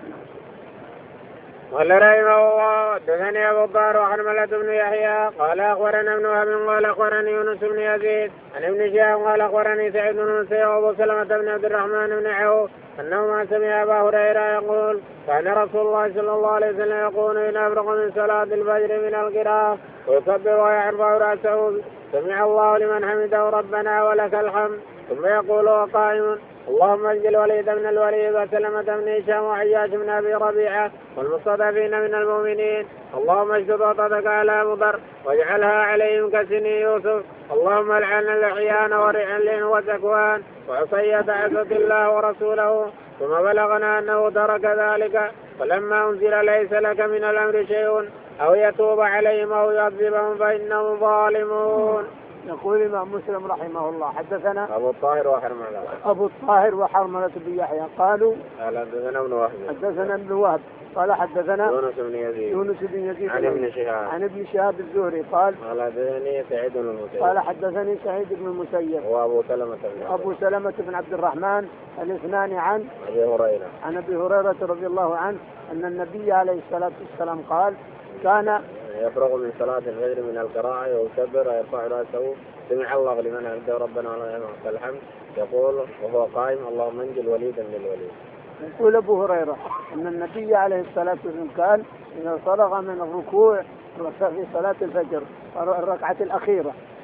قال رحمه الله حدثني أبو الطاهر وحرملة بن يحيى قال أخبرنا ابن وهب قال أخبرني يونس بن يزيد عن ابن شهاب قال أخبرني سعيد بن المسيب وأبو سلمة بن عبد الرحمن بن عوف أنه ما سمع أبا هريرة يقول كان رسول الله صلى الله عليه وسلم يقول إن أفرغ من صلاة الفجر من القراءة ويكبر ويرفع رأسه سمع الله لمن حمده ربنا ولك الحمد، ثم يقول وقائم اللهم اجعل الوليد بن الوليد وسلمة بن هشام وعياش بن أبي ربيعة والمستضعفين من المؤمنين اللهم اشدد وطأتك على مضر واجعلها عليهم كسني يوسف، اللهم العن الأحيان ورعن وتكوان وعصية عزة الله ورسوله. ثم بلغنا أنه ترك ذلك فلما أنزل ليس لك من الأمر شيء أو يتوب عليهم أو يعذبهم فإنهم ظالمون. يقول الإمام مسلم رحمه الله حدثنا أبو الطاهر وحرملة أبو الطاهر وحرملة بن يحيى قالوا قال حدثنا ابن وهب حدثنا ابن وهب قال حدثنا يونس بن يزيد يونس بن يزيد عن ابن شهاب عن ابن شهاب الزهري قال قال حدثني سعيد بن المسيب قال حدثني سعيد بن المسيب وأبو سلمة بن أبو سلمة بن عبد الرحمن الاثنان عن أبي هريرة عن أبي هريرة رضي الله عنه أن النبي عليه الصلاة والسلام قال كان يفرغ من صلاة الفجر من القراءة ويكبر ويرفع رأسه سمع الله لمن حمده ربنا ولك الحمد، يقول وهو قائم اللهم انجل وليدا للوليد. يقول أبو هريرة أن النبي عليه الصلاة والسلام كان إذا فرغ من الركوع في صلاة الفجر الركعة الأخيرة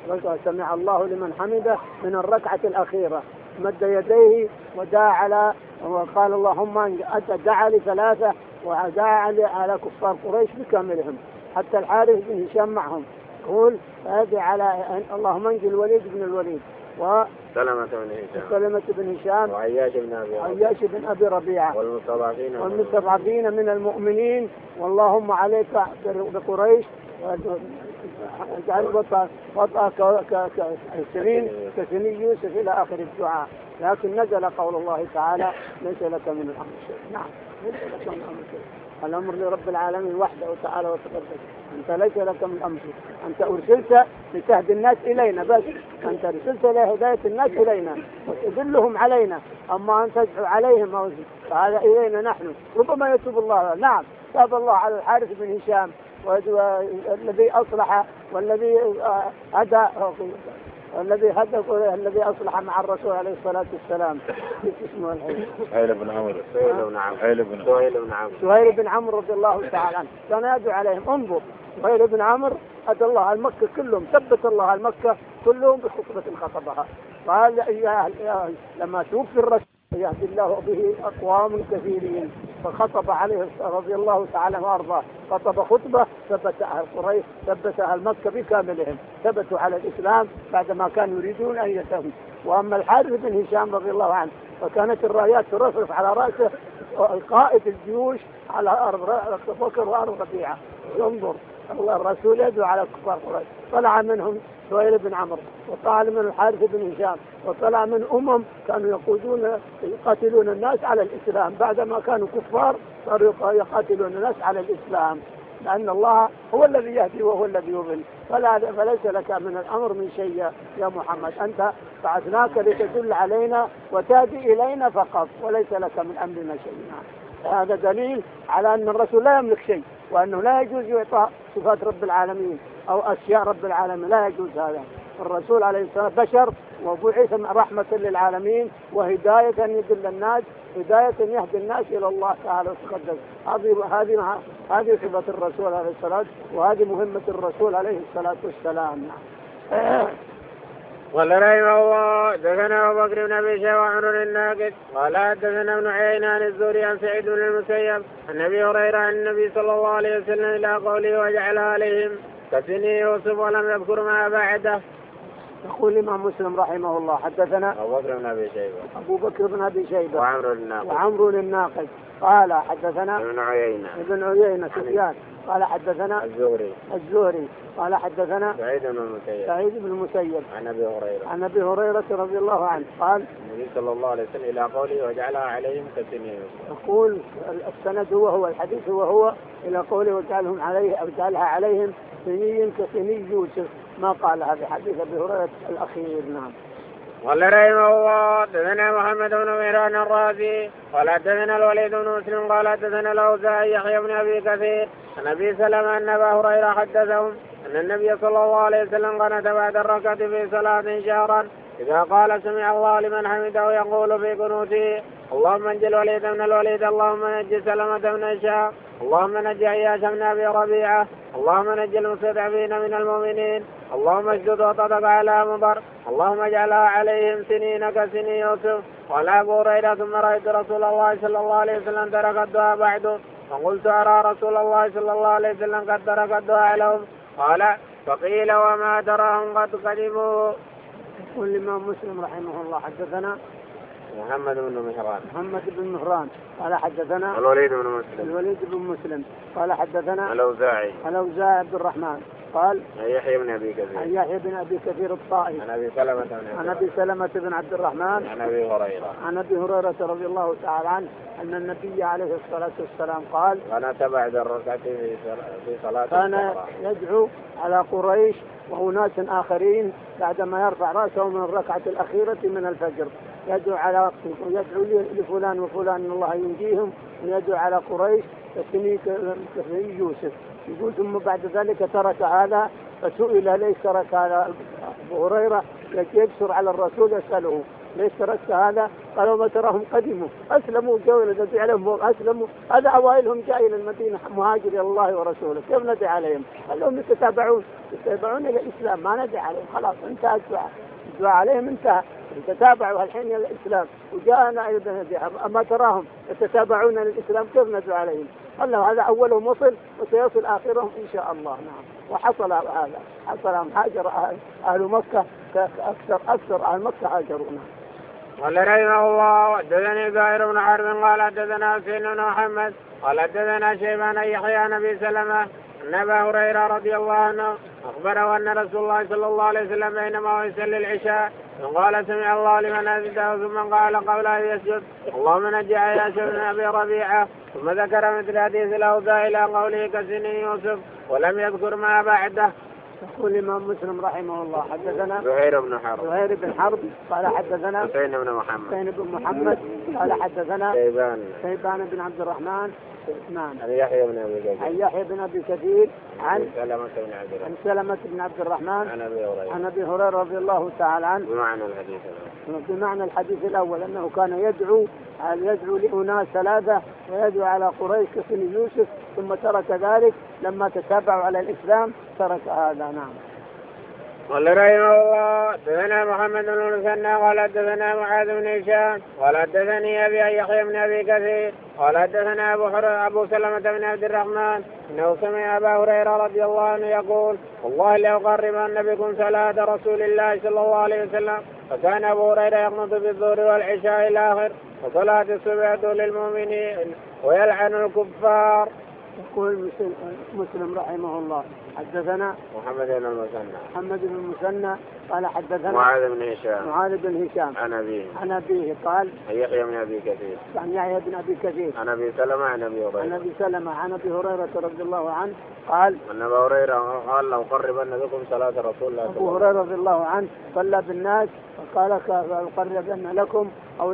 سمع الله لمن حمده من الركعة الأخيرة، مد يديه ودعا على وقال اللهم دعا لثلاثة ودعا على كفار قريش بكاملهم حتى الحارث بن هشام معهم، يقول هذه على اللهم انجي الوليد بن الوليد وسلمة بن هشام سلمة بن هشام وعياش بن أبي عياش بن أبي ربيعة والمستضعفين والمستضعفين من المؤمنين، واللهم عليك بقريش اجعل وطأ وطأ كسنين كسنين يوسف إلى آخر الدعاء. لكن نزل قول الله تعالى ليس لك من الأمر شيء. نعم ليس لك من الأمر شيء، الأمر لرب العالمين وحده تعالى وتقدس، أنت ليس لك من الأمر شيء، أنت أرسلت لتهدي الناس إلينا بس، أنت أرسلت لهداية الناس إلينا وتدلهم علينا، أما أن تدعو عليهم فهذا إلينا نحن، ربما يتوب الله. نعم تاب الله على الحارث بن هشام والذي أصلح والذي هدى الذي هدى الذي أصلح مع الرسول عليه الصلاة والسلام اسمه الحين سهيل بن عمرو سهيل بن عمرو سهيل بن عمرو سهيل بن عمرو رضي الله تعالى عنه كان يدعو عليهم. انظر سهيل بن عمرو أتى الله المكة كلهم، ثبت الله المكة كلهم بخطبة خطبها، قال يا لما توفي الرسول يهدي الله به أقوام كثيرين، فخطب عليه رضي الله تعالى وأرضاه خطب خطبة ثبت أهل قريش ثبت أهل مكة بكاملهم، ثبتوا على الإسلام بعدما كانوا يريدون أن يتهم. وأما الحارث بن هشام رضي الله عنه فكانت الرايات ترفرف على رأسه قائد الجيوش على أرض بكر وأرض ربيعة. ينظر الله الرسول يدعو على كفار قريش، طلع منهم سهيل بن عمرو وطلع من الحارث بن هشام وطلع من أمم كانوا يقودون يقاتلون الناس على الإسلام، بعدما كانوا كفار صاروا يقاتلون الناس على الإسلام، لأن الله هو الذي يهدي وهو الذي يضل، فلا فليس لك من الأمر من شيء يا محمد، أنت بعثناك لتدل علينا وتهدي إلينا فقط وليس لك من أمرنا شيء. هذا دليل على أن الرسول لا يملك شيء، وأنه لا يجوز يعطى صفات رب العالمين أو أشياء رب العالمين، لا يجوز هذا. الرسول عليه الصلاة والسلام بشر وبعث رحمة للعالمين وهداية يدل الناس، هداية يهدي الناس إلى الله تعالى وتقدس. هذه هذه هذه صفة الرسول عليه الصلاة، وهذه مهمة الرسول عليه الصلاة والسلام. قال رحمه الله دثنا أبو بكر بن أبي شيبة وعمر الناقد قال حدثنا ابن عيينة عن الزهري عن سعيد بن المسيب عن أبي هريرة عن النبي صلى الله عليه وسلم إلى قوله وجعل عليهم كسني يوسف ولم يذكر ما بعده. يقول الإمام مسلم رحمه الله حدثنا أبو بكر بن أبي شيبة أبو بكر بن أبي شيبة وعمر الناقد وعمر الناقد قال حدثنا ابن عيينة ابن عيينة سفيان قال حدثنا الزهري الزهري قال حدثنا سعيد بن المسيب سعيد بن المسيب عن أبي هريرة عن أبي هريرة رضي الله عنه قال النبي صلى الله عليه وسلم إلى قوله وجعلها عليهم كسني يوسف. يقول السند هو هو الحديث هو هو إلى قوله وجعلهم عليه أو جعلها عليهم سني كسني يوسف، ما قال هذا حديث أبي هريرة الأخير. نعم. قال رحمه الله دثنا محمد بن مهران الرازي قال دثنا الوليد بن مسلم قال دثنا الأوزاعي يحيى بن أبي كثير عن أبي سلمة أن أبا هريرة حدثهم أن النبي صلى الله عليه وسلم قنت بعد الركعة في صلاة شهرا إذا قال سمع الله لمن حمده يقول في قنوته اللهم انجي الوليد من الوليد اللهم نجي سلمة من الشام اللهم نجي عياش من أبي ربيعة اللهم نجي المستضعفين من المؤمنين اللهم اشدد وطدق على مضر اللهم اجعلها عليهم سنين كسني يوسف. قال أبو هريرة ثم رأيت رسول الله صلى الله عليه وسلم ترك الدعاء بعده فقلت أرى رسول الله صلى الله عليه وسلم قد ترك الدعاء لهم قال فقيل وما تراهم قد قدموا. يقول الإمام مسلم رحمه الله حدثنا محمد بن مهران محمد بن مهران قال حدثنا الوليد بن مسلم الوليد بن مسلم قال حدثنا الأوزاعي الأوزاعي عبد الرحمن قال يحيى بن أبي كثير عن يحيى بن أبي كثير الطائي عن أبي سلمة عن أبي سلمة بن عبد الرحمن عن أبي هريرة عن أبي هريرة رضي الله تعالى عنه أن النبي عليه الصلاة والسلام قال قنت بعد الركعة في صلاة كان يدعو على قريش وأناس آخرين بعدما يرفع رأسه من الركعة الأخيرة من الفجر، يدعو على يدعو لفلان وفلان أن الله ينجيهم، ويدعو على قريش كسني يوسف. يقول ثم بعد ذلك ترك هذا فسئل ليش ترك هذا أبو هريرة يبشر على الرسول يسأله ليش تركت هذا؟ قالوا ما تراهم قدموا أسلموا جو ندعي عليهم أسلموا، هذا أوائلهم جاء إلى المدينة مهاجر إلى الله ورسوله، كيف ندعي عليهم؟ قال لهم يتتابعون يتتابعون إلى الإسلام، ما ندعي عليهم، خلاص انتهى الدعاء، الدعاء عليهم انتهى، يتتابعوا الحين إلى الإسلام وجاءنا أيضا أما تراهم يتتابعون إلى الإسلام كيف ندعي عليهم؟ قال له هذا أولهم وصل وسيصل آخرهم إن شاء الله. نعم. وحصل هذا، حصل هاجر أهل مكة أكثر أكثر أهل مكة هاجروا. قال رحمه الله حدثني زهير بن حرب قال حدثنا حسين بن محمد قال حدثنا شيبان يحيى عن ابي سلمة ان ابا هريره رضي الله عنه اخبره ان رسول الله صلى الله عليه وسلم بينما هو يصلي العشاء قال سمع الله لمن حمده ثم قال قبل ان يسجد اللهم نجي عياش بن ابي ربيعه ثم ذكر مثل حديث الاوزاعي الى قوله كسن يوسف ولم يذكر ما بعده. يقول الإمام مسلم رحمه الله حدثنا زهير بن حرب زهير بن حرب قال حدثنا حسين بن محمد حسين بن محمد قال حدثنا شيبان شيبان بن عبد الرحمن عثمان عن يحيى بن ابي كثير عن يحيى بن ابي كثير عن سلمة بن عبد عن سلمة بن عبد الرحمن عن ابي هريره عن ابي هريره رضي الله تعالى عنه بمعنى الحديث الأول. بمعنى الحديث الاول انه كان يدعو يدعو لأناس ثلاثه ويدعو على قريش كسن يوسف ثم ترك ذلك لما تتابعوا على الاسلام ترك هذا. نعم. قال رحمه الله حدثنا محمد بن المثنى قال حدثنا معاذ بن هشام قال حدثني ابي يحيى بن ابي كثير قال حدثنا ابو ابو سلمة بن عبد الرحمن انه سمع ابا هريره رضي الله عنه يقول والله لاقربن بكم صلاه رسول الله صلى الله عليه وسلم فكان ابو هريره يقنط بالظهر والعشاء الى اخر وصلاه الصبح للمؤمنين ويلعن الكفار. يقول مسلم رحمه الله حدثنا محمد بن المثنى محمد بن المثنى قال حدثنا معاذ بن هشام معاذ بن هشام عن أبيه عن أبيه قال يحيى بن أبي كثير عن يحيى بن أبي كثير عن أبي سلمة عن أبي هريرة عن أبي سلمة عن أبي هريرة رضي الله عنه قال أن أبا هريرة قال لو قربن بكم صلاة رسول الله أبو هريرة رضي الله عنه صلى بالناس فقال لأقربن لكم أو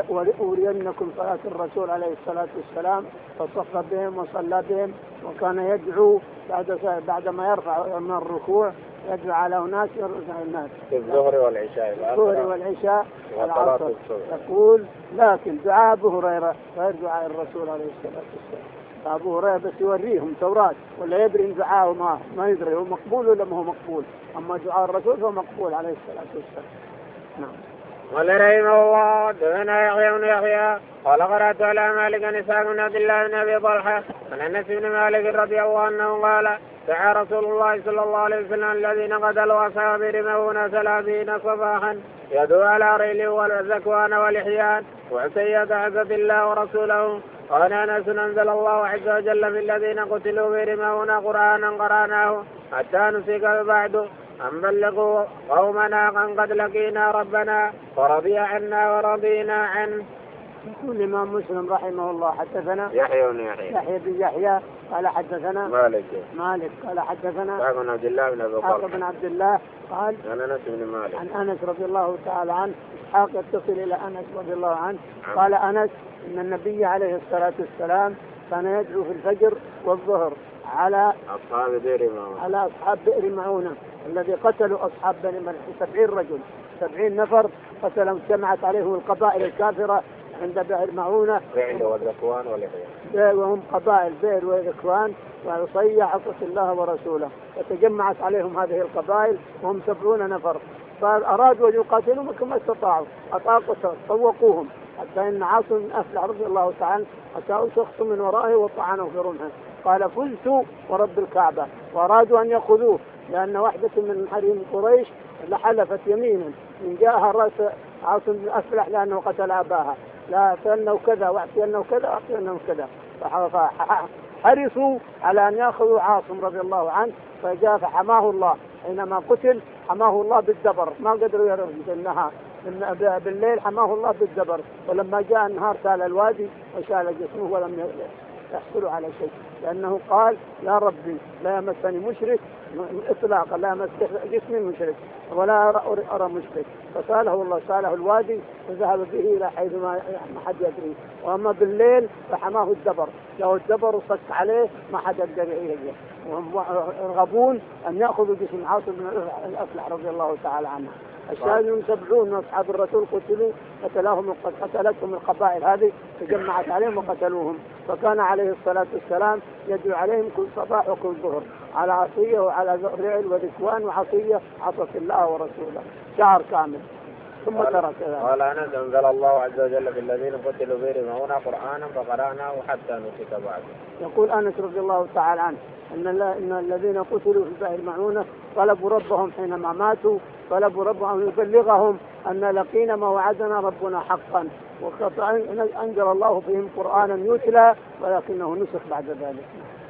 لأرينكم صلاة الرسول عليه الصلاة والسلام فصف بهم وصلى بهم وكان يدعو بعد بعدما يرفع من الركوع يدعو على أناس يرفع الناس في الظهر والعشاء الظهر والعشاء والعصر يقول لكن دعاء أبو هريرة غير دعاء الرسول عليه الصلاة والسلام. أبو هريرة بس يوريهم توراة ولا يدري إن دعاءه ما ما يدري هو مقبول ولا ما هو مقبول، أما دعاء الرسول فهو مقبول عليه الصلاة والسلام. نعم. قال رحمه الله حدثنا يحيى بن يحيى قال قرأت على مالك بن إسحاق بن عبد الله بن أبي طلحة عن أنس بن مالك رضي الله عنه قال دعا رسول الله صلى الله عليه وسلم الذين قتلوا أصحاب رمون ثلاثين صباحا يدعو على ريل والزكوان والإحيان وعسية عزة الله ورسوله. قال أنس أنزل الله عز وجل في الذين قتلوا برمون قرآنا قرأناه حتى نسك بعد أن بلغوا قومنا أن قد لقينا ربنا ورضي عنا ورضينا عنه. يقول الإمام مسلم رحمه الله حدثنا يحيى بن يحيى يحيى بن يحيى قال حدثنا مالك مالك قال حدثنا إسحاق بن عبد الله بن أبي طلحة بن عبد الله قال عن أنس بن مالك عن أنس رضي الله تعالى عنه إسحاق يتصل إلى أنس رضي الله عنه قال أنس إن النبي عليه الصلاة والسلام كان يدعو في الفجر والظهر على أصحاب بئر معونة على أصحاب بئر معونة الذي قتلوا أصحاب بني ملح سبعين رجل سبعين نفر قتلوا اجتمعت عليهم القبائل الكافرة عند بئر معونة بئر والذكوان والإحيان وهم قبائل بئر والذكوان وعصية عصت الله ورسوله فتجمعت عليهم هذه القبائل وهم سبعون نفر فأرادوا أن يقاتلوا كما استطاعوا أطاقوا طوقوهم حتى إن عاصم بن أفلح رضي الله تعالى أتاه شخص من ورائه وطعنه في رمحه قال فزت ورب الكعبة وأرادوا أن يأخذوه لأن واحدة من حريم قريش لحلفت يمينا إن جاءها رأس عاصم بن أفلح لأنه قتل أباها لا فأنه كذا واعطي أنه كذا واعطي أنه كذا فحرصوا على أن يأخذوا عاصم رضي الله عنه فجاء فحماه الله حينما قتل حماه الله بالدبر ما قدروا يرون النهار بالليل حماه الله بالدبر ولما جاء النهار سال الوادي وشال جسمه ولم يحصلوا على شيء لأنه قال يا ربي لا يمسني مشرك إطلاقا لا يمس جسمي مشرك ولا أرى مشرك فساله الله ساله الوادي وذهب به إلى حيث ما حد يدري وأما بالليل فحماه الدبر لو الدبر وصك عليه ما حد يقدر يجيه وهم يرغبون أن يأخذوا جسم عاصم بن الأفلح رضي الله تعالى عنه الشاهد سبعون من أصحاب الرسول قتلوا قتلهم قتلتهم القبائل هذه تجمعت عليهم وقتلوهم. فكان عليه الصلاة والسلام يدعو عليهم كل صباح وكل ظهر على عصية وعلى رعل وذكوان وعصية عصت الله ورسوله شهر كامل ثم ترك ذلك. قال أنس أنزل الله عز وجل في الذين قتلوا في رمعون قرآنا فقرأناه حتى نسك بعد. يقول أنس رضي الله تعالى عنه إن, إن الذين قتلوا في بئر المعونة طلبوا ربهم حينما ماتوا طلبوا ربهم أن يبلغهم أن لقينا ما وعدنا ربنا حقا وأنزل الله فيهم قرآنا يتلى ولكنه نسخ بعد ذلك.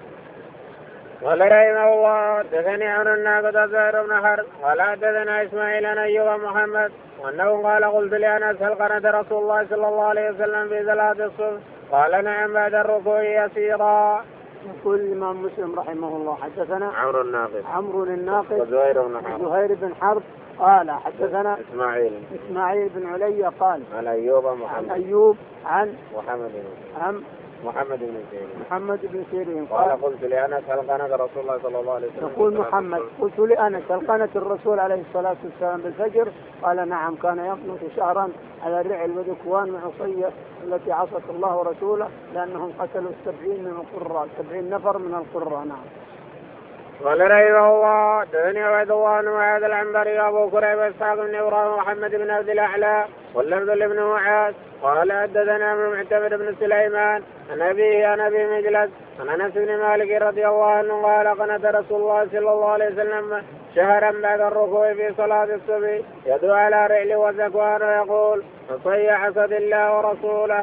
قال رحمه الله حدثني عمرو الناقد زهير بن حرب قال حدثنا اسماعيل عن ايوب محمد وانه قال قلت لانس هل قنت رسول الله صلى الله عليه وسلم في صلاه الصبح قال نعم بعد الركوع يسيرا. يقول الإمام مسلم رحمه الله حدثنا عمرو الناقد عمرو الناقد وزهير بن حرب زهير بن حرب قال حدثنا اسماعيل اسماعيل بن علي قال عن ايوب محمد عن ايوب عن محمد عن محمد بن سيرين محمد بن سيرين قال قلت لأنس هل قنت رسول الله صلى الله عليه وسلم. يقول محمد قلت لأنس هل قنت الرسول عليه الصلاة والسلام بالفجر قال نعم كان يقنط شهرا على الرعل وذكوان وعصية التي عصت الله ورسوله لأنهم قتلوا السبعين من القراء سبعين نفر من القراء. نعم. قال رحمه الله حدثني عبد الله بن معاذ العنبري وابو كريب اسحاق بن ابراهيم ومحمد بن عبد الاعلى واللفظ لابن معاذ قال حدثنا ابن معتمر بن سليمان عن ابيه عن ابي مجلس عن انس بن مالك رضي الله عنه قال قنت رسول الله صلى الله عليه وسلم شهرا بعد الركوع في صلاه الصبح يدعو على رعل وزكوان ويقول فصيح عسد الله ورسوله.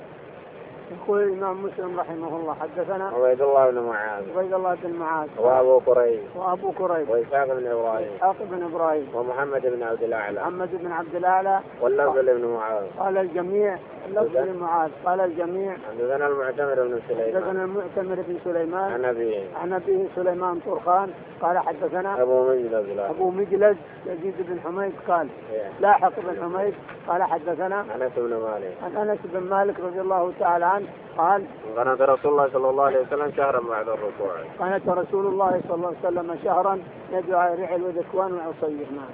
يقول الإمام مسلم رحمه الله حدثنا عبيد الله بن معاذ عبيد الله بن معاذ وابو كريب وابو كريب واسحاق بن ابراهيم اسحاق بن ابراهيم ومحمد بن عبد الاعلى محمد بن عبد الاعلى واللفظ لابن معاذ قال الجميع اللفظ لابن معاذ قال الجميع حدثنا المعتمر بن سليمان حدثنا المعتمر بن سليمان عن ابيه عن ابيه سليمان طرخان قال حدثنا ابو مجلس ابو مجلس يزيد بن حميد قال لاحق بن حميد قال حدثنا انس بن مالك عن انس بن مالك رضي الله تعالى عنه قال قنت رسول الله صلى الله عليه وسلم شهرا بعد الركوع قنت رسول الله صلى الله عليه وسلم شهرا يدعو على رعل وذكوان وعصيه. نعم.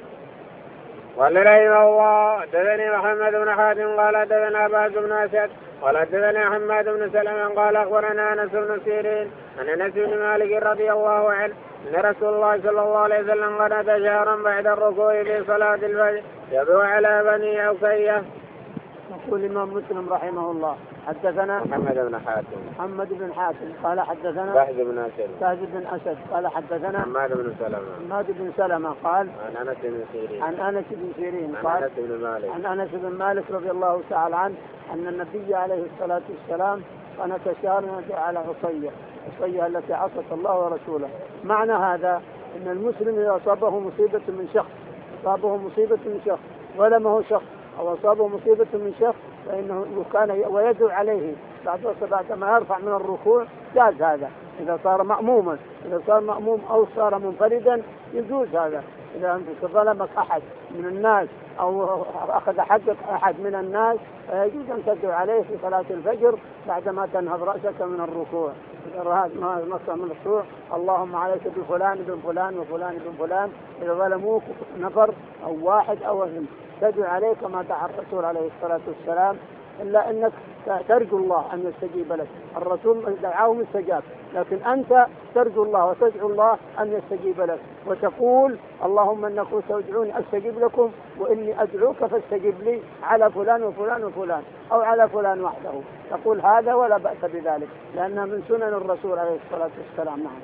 قال رحمه الله حدثني محمد بن حاتم قال حدثنا عباس بن اسد قال حدثنا حماد بن سلمة قال اخبرنا انس بن سيرين عن انس بن مالك رضي الله عنه ان رسول الله صلى الله عليه وسلم قنت شهرا بعد الركوع في صلاه الفجر يدعو على بني عصيه. يقول الإمام مسلم رحمه الله حدثنا محمد بن حاتم محمد بن حاتم قال حدثنا بهز بن اسد بهز بن اسد قال حدثنا حماد بن سلمة حماد بن سلمة قال عن انس بن سيرين عن انس بن سيرين عن قال انس بن مالك عن انس بن مالك رضي الله تعالى عنه ان النبي عليه الصلاة والسلام قنت شهرا على عصية عصية التي عصت الله ورسوله. معنى هذا ان المسلم اذا اصابه مصيبة من شخص اصابه مصيبة من شخص ظلمه شخص أو أصابه مصيبة من شخص فإنه كان ويدعو عليه بعد بعد ما يرفع من الركوع جاز هذا إذا صار مأموما إذا صار مأموم أو صار منفردا يجوز هذا. إذا أنت ظلمك أحد من الناس أو أخذ حقك أحد من الناس يجوز أن تدعو عليه في صلاة الفجر بعدما تنهض رأسك من الركوع. إذا ما نصر من الركوع اللهم عليك بفلان بن فلان وفلان بن فلان إذا ظلموك نفر أو واحد أو اثنين تدعو عليه كما دعا الرسول عليه الصلاة والسلام إلا أنك ترجو الله أن يستجيب لك. الرسول دعاه مستجاب لكن أنت ترجو الله وتدعو الله أن يستجيب لك وتقول اللهم إنكم تدعوني أستجيب لكم وإني أدعوك فاستجيب لي على فلان وفلان وفلان أو على فلان وحده. تقول هذا ولا بأس بذلك لأنها من سنن الرسول عليه الصلاة والسلام. نعم.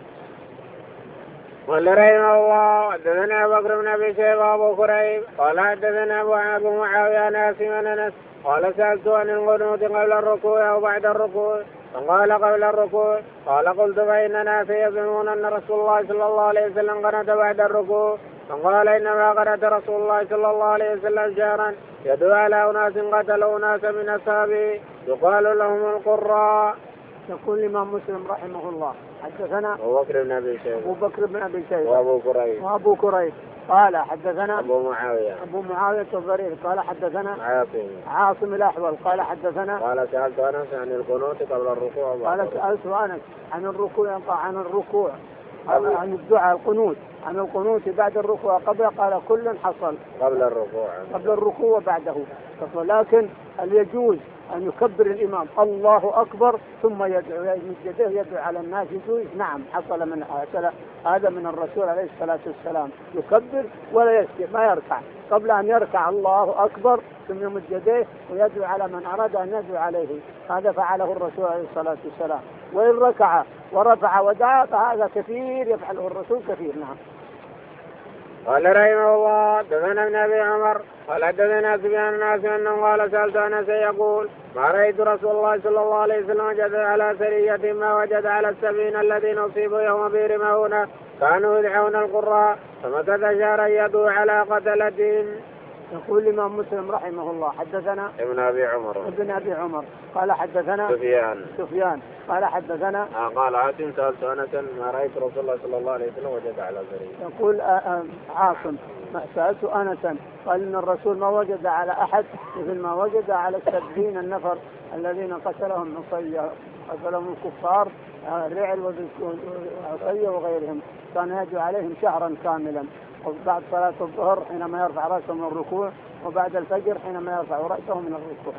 قال رحمه الله حدثنا أبو بكر بن ابي شيبه وابو كريب قال حدثنا ابو معاويه ناس من انس قال سالت عن القنوت قبل الركوع او بعد الركوع فقال قبل الركوع قال قلت فان ناس يزعمون ان رسول الله صلى الله عليه وسلم قنت بعد الركوع فقال انما قنت رسول الله صلى الله عليه وسلم جهرا يدعو على اناس قتلوا ناس من اصحابه يقال لهم القراء. يقول الإمام مسلم رحمه الله حدثنا أبو بكر بن أبي شيبة أبو بكر بن أبي شيبة وأبو كريب وأبو كريب قال حدثنا أبو معاوية أبو معاوية الضرير قال حدثنا عاصم عاصم الأحول قال حدثنا قال سألت أنس عن القنوت قبل الركوع قال سألت أنس عن الركوع عن الركوع عن الدعاء القنوت، عن القنوت بعد الركوع قبل، قال كل حصل قبل الركوع قبل الركوع وبعده. لكن هل يجوز أن يكبر الإمام الله أكبر ثم يدعو يمد يديه يدعو على الناس؟ يجوز؟ نعم، حصل من هذا من الرسول عليه الصلاة والسلام، يكبر ولا يسجد، ما يركع، قبل أن يركع الله أكبر ثم يمد يديه ويدعو على من أراد أن يدعو عليه. هذا فعله الرسول عليه الصلاة والسلام. وإن ركع ورفع ودعا فهذا كثير يفعله الرسول كثير. نعم. قال رحمه الله حدثنا ابن ابي عمر قال حدثنا سفيان الناس انه قال سالت انس يقول ما رايت رسول الله صلى الله عليه وسلم وجد على سريه ما وجد على السبعين الذين اصيبوا يوم بئر مؤونة كانوا يدعون القراء فمكث شهرا يدعو على قتلتهم. يقول الإمام مسلم رحمه الله حدثنا ابن أبي عمر ابن أبي عمر قال حدثنا سفيان سفيان قال حدثنا آه قال عاصم سألت أنسا ما رأيت رسول الله صلى الله عليه وسلم وجد على سرية. يقول عاصم سألت أنسا قال إن الرسول ما وجد على أحد مثل ما وجد على السبعين النفر الذين قتلهم عصية، قتلهم الكفار رعل وعصية وغيرهم، كان يدعو عليهم شهرا كاملا، وبعد صلاة الظهر حينما يرفع رأسه من الركوع، وبعد الفجر حينما يرفع رأسه من الركوع.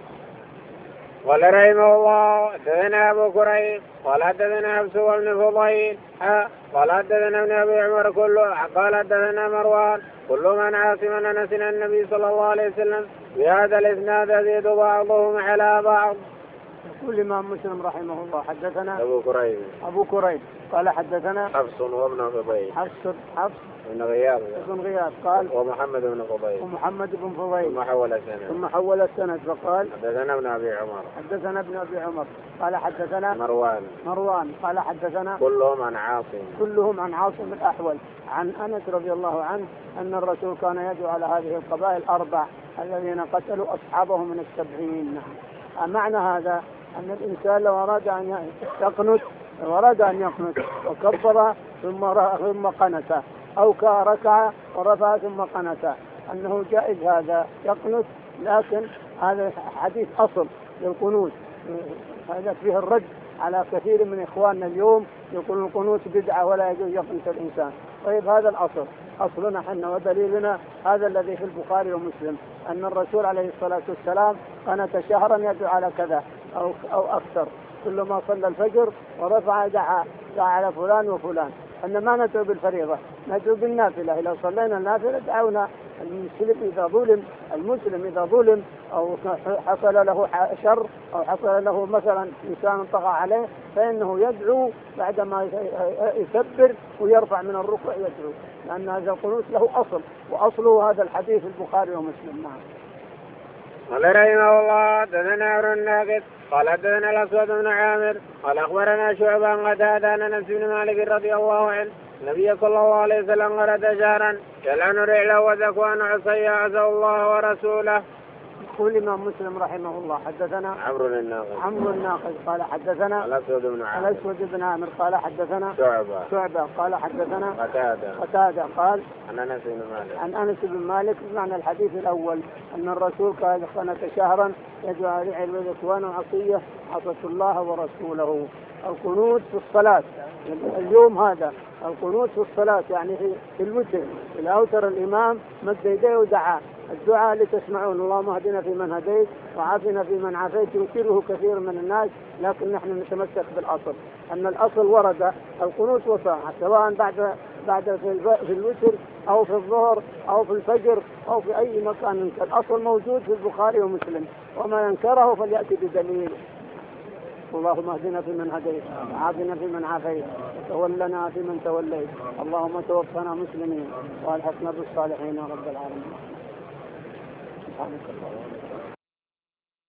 قال رحمه الله حدثنا أبو كريم قال حدثنا حفص بن فضيل قال حدثنا ابن أبي عمر كله قال حدثنا مروان كل من عاصم أنس النبي صلى الله عليه وسلم بهذا الإسناد يزيد بعضهم على بعض. يقول الإمام مسلم رحمه الله حدثنا أبو كريم أبو كريم قال حدثنا حفص وابن فضيل حفص حفص بن غياث بن غياث قال ومحمد بن فضيل ومحمد بن فضيل ثم حول السند ثم حول السند فقال حدثنا ابن أبي عمر حدثنا ابن أبي عمر قال حدثنا مروان مروان قال حدثنا كلهم عن عاصم كلهم عن عاصم الأحول عن أنس رضي الله عنه أن الرسول كان يدعو على هذه القبائل الأربع الذين قتلوا أصحابه من السبعين. معنى هذا أن الإنسان لو أراد أن يقنت لو أراد أن يقنت وكبر ثم ثم قنت أو كركع ورفع ثم قنت أنه جائز هذا يقنت، لكن هذا حديث أصل للقنوت، هذا فيه الرد على كثير من إخواننا اليوم يقول القنوت بدعة ولا يجوز يقنت الإنسان. طيب هذا الأصل أصلنا حنا ودليلنا هذا الذي في البخاري ومسلم أن الرسول عليه الصلاة والسلام قنت شهرا يدعو على كذا أو أو أكثر، كلما صلى الفجر ورفع دعا دعا على فلان وفلان. أن ما ندعو بالفريضة، ندعو بالنافلة. إذا صلينا النافلة دعونا. المسلم إذا ظلم المسلم إذا ظلم أو حصل له شر أو حصل له مثلا إنسان طغى عليه فإنه يدعو بعدما يكبر ويرفع من الركوع يدعو، لأن هذا القنوت له أصل، وأصله هذا الحديث البخاري ومسلم. نعم. قال رحمه الله حدثنا عمرو الناقد قال حدثنا الأسود بن عامر قال أخبرنا شعبة عن قتادة أن أنس بن مالك رضي الله عنه النبي صلى الله عليه وسلم قرأ شهرا يلعن رعله وذكوان عصيا عصى الله ورسوله. يقول الإمام مسلم رحمه الله حدثنا عمرو الناقد عمرو الناقد قال حدثنا الأسود بن عامر الأسود بن عامر قال حدثنا شعبة شعبة قال حدثنا قتادة قتادة قال عن أنس بن مالك عن أنس بن مالك بمعنى الحديث الأول أن الرسول قال قنت شهرا يدعو رعل وذكوان عصية عصت الله ورسوله. القنوت في الصلاة اليوم هذا القنوت في الصلاة يعني في الوتر إذا أوتر الإمام مد يديه ودعا الدعاء اللي تسمعون اللهم اهدنا فيمن هديت وعافنا فيمن عافيت ينكره كثير من الناس، لكن نحن نتمسك بالأصل أن الأصل ورد القنوت وصاع سواء بعد بعد في الوتر أو في الظهر أو في الفجر أو في أي مكان. الأصل موجود في البخاري ومسلم، وما ينكره فليأتي بدليل. اللهم اهدنا فيمن هديت وعافنا فيمن عافيت وتولنا فيمن توليت اللهم توفنا مسلمين والحقنا بالصالحين يا رب العالمين. سبحانك اللهم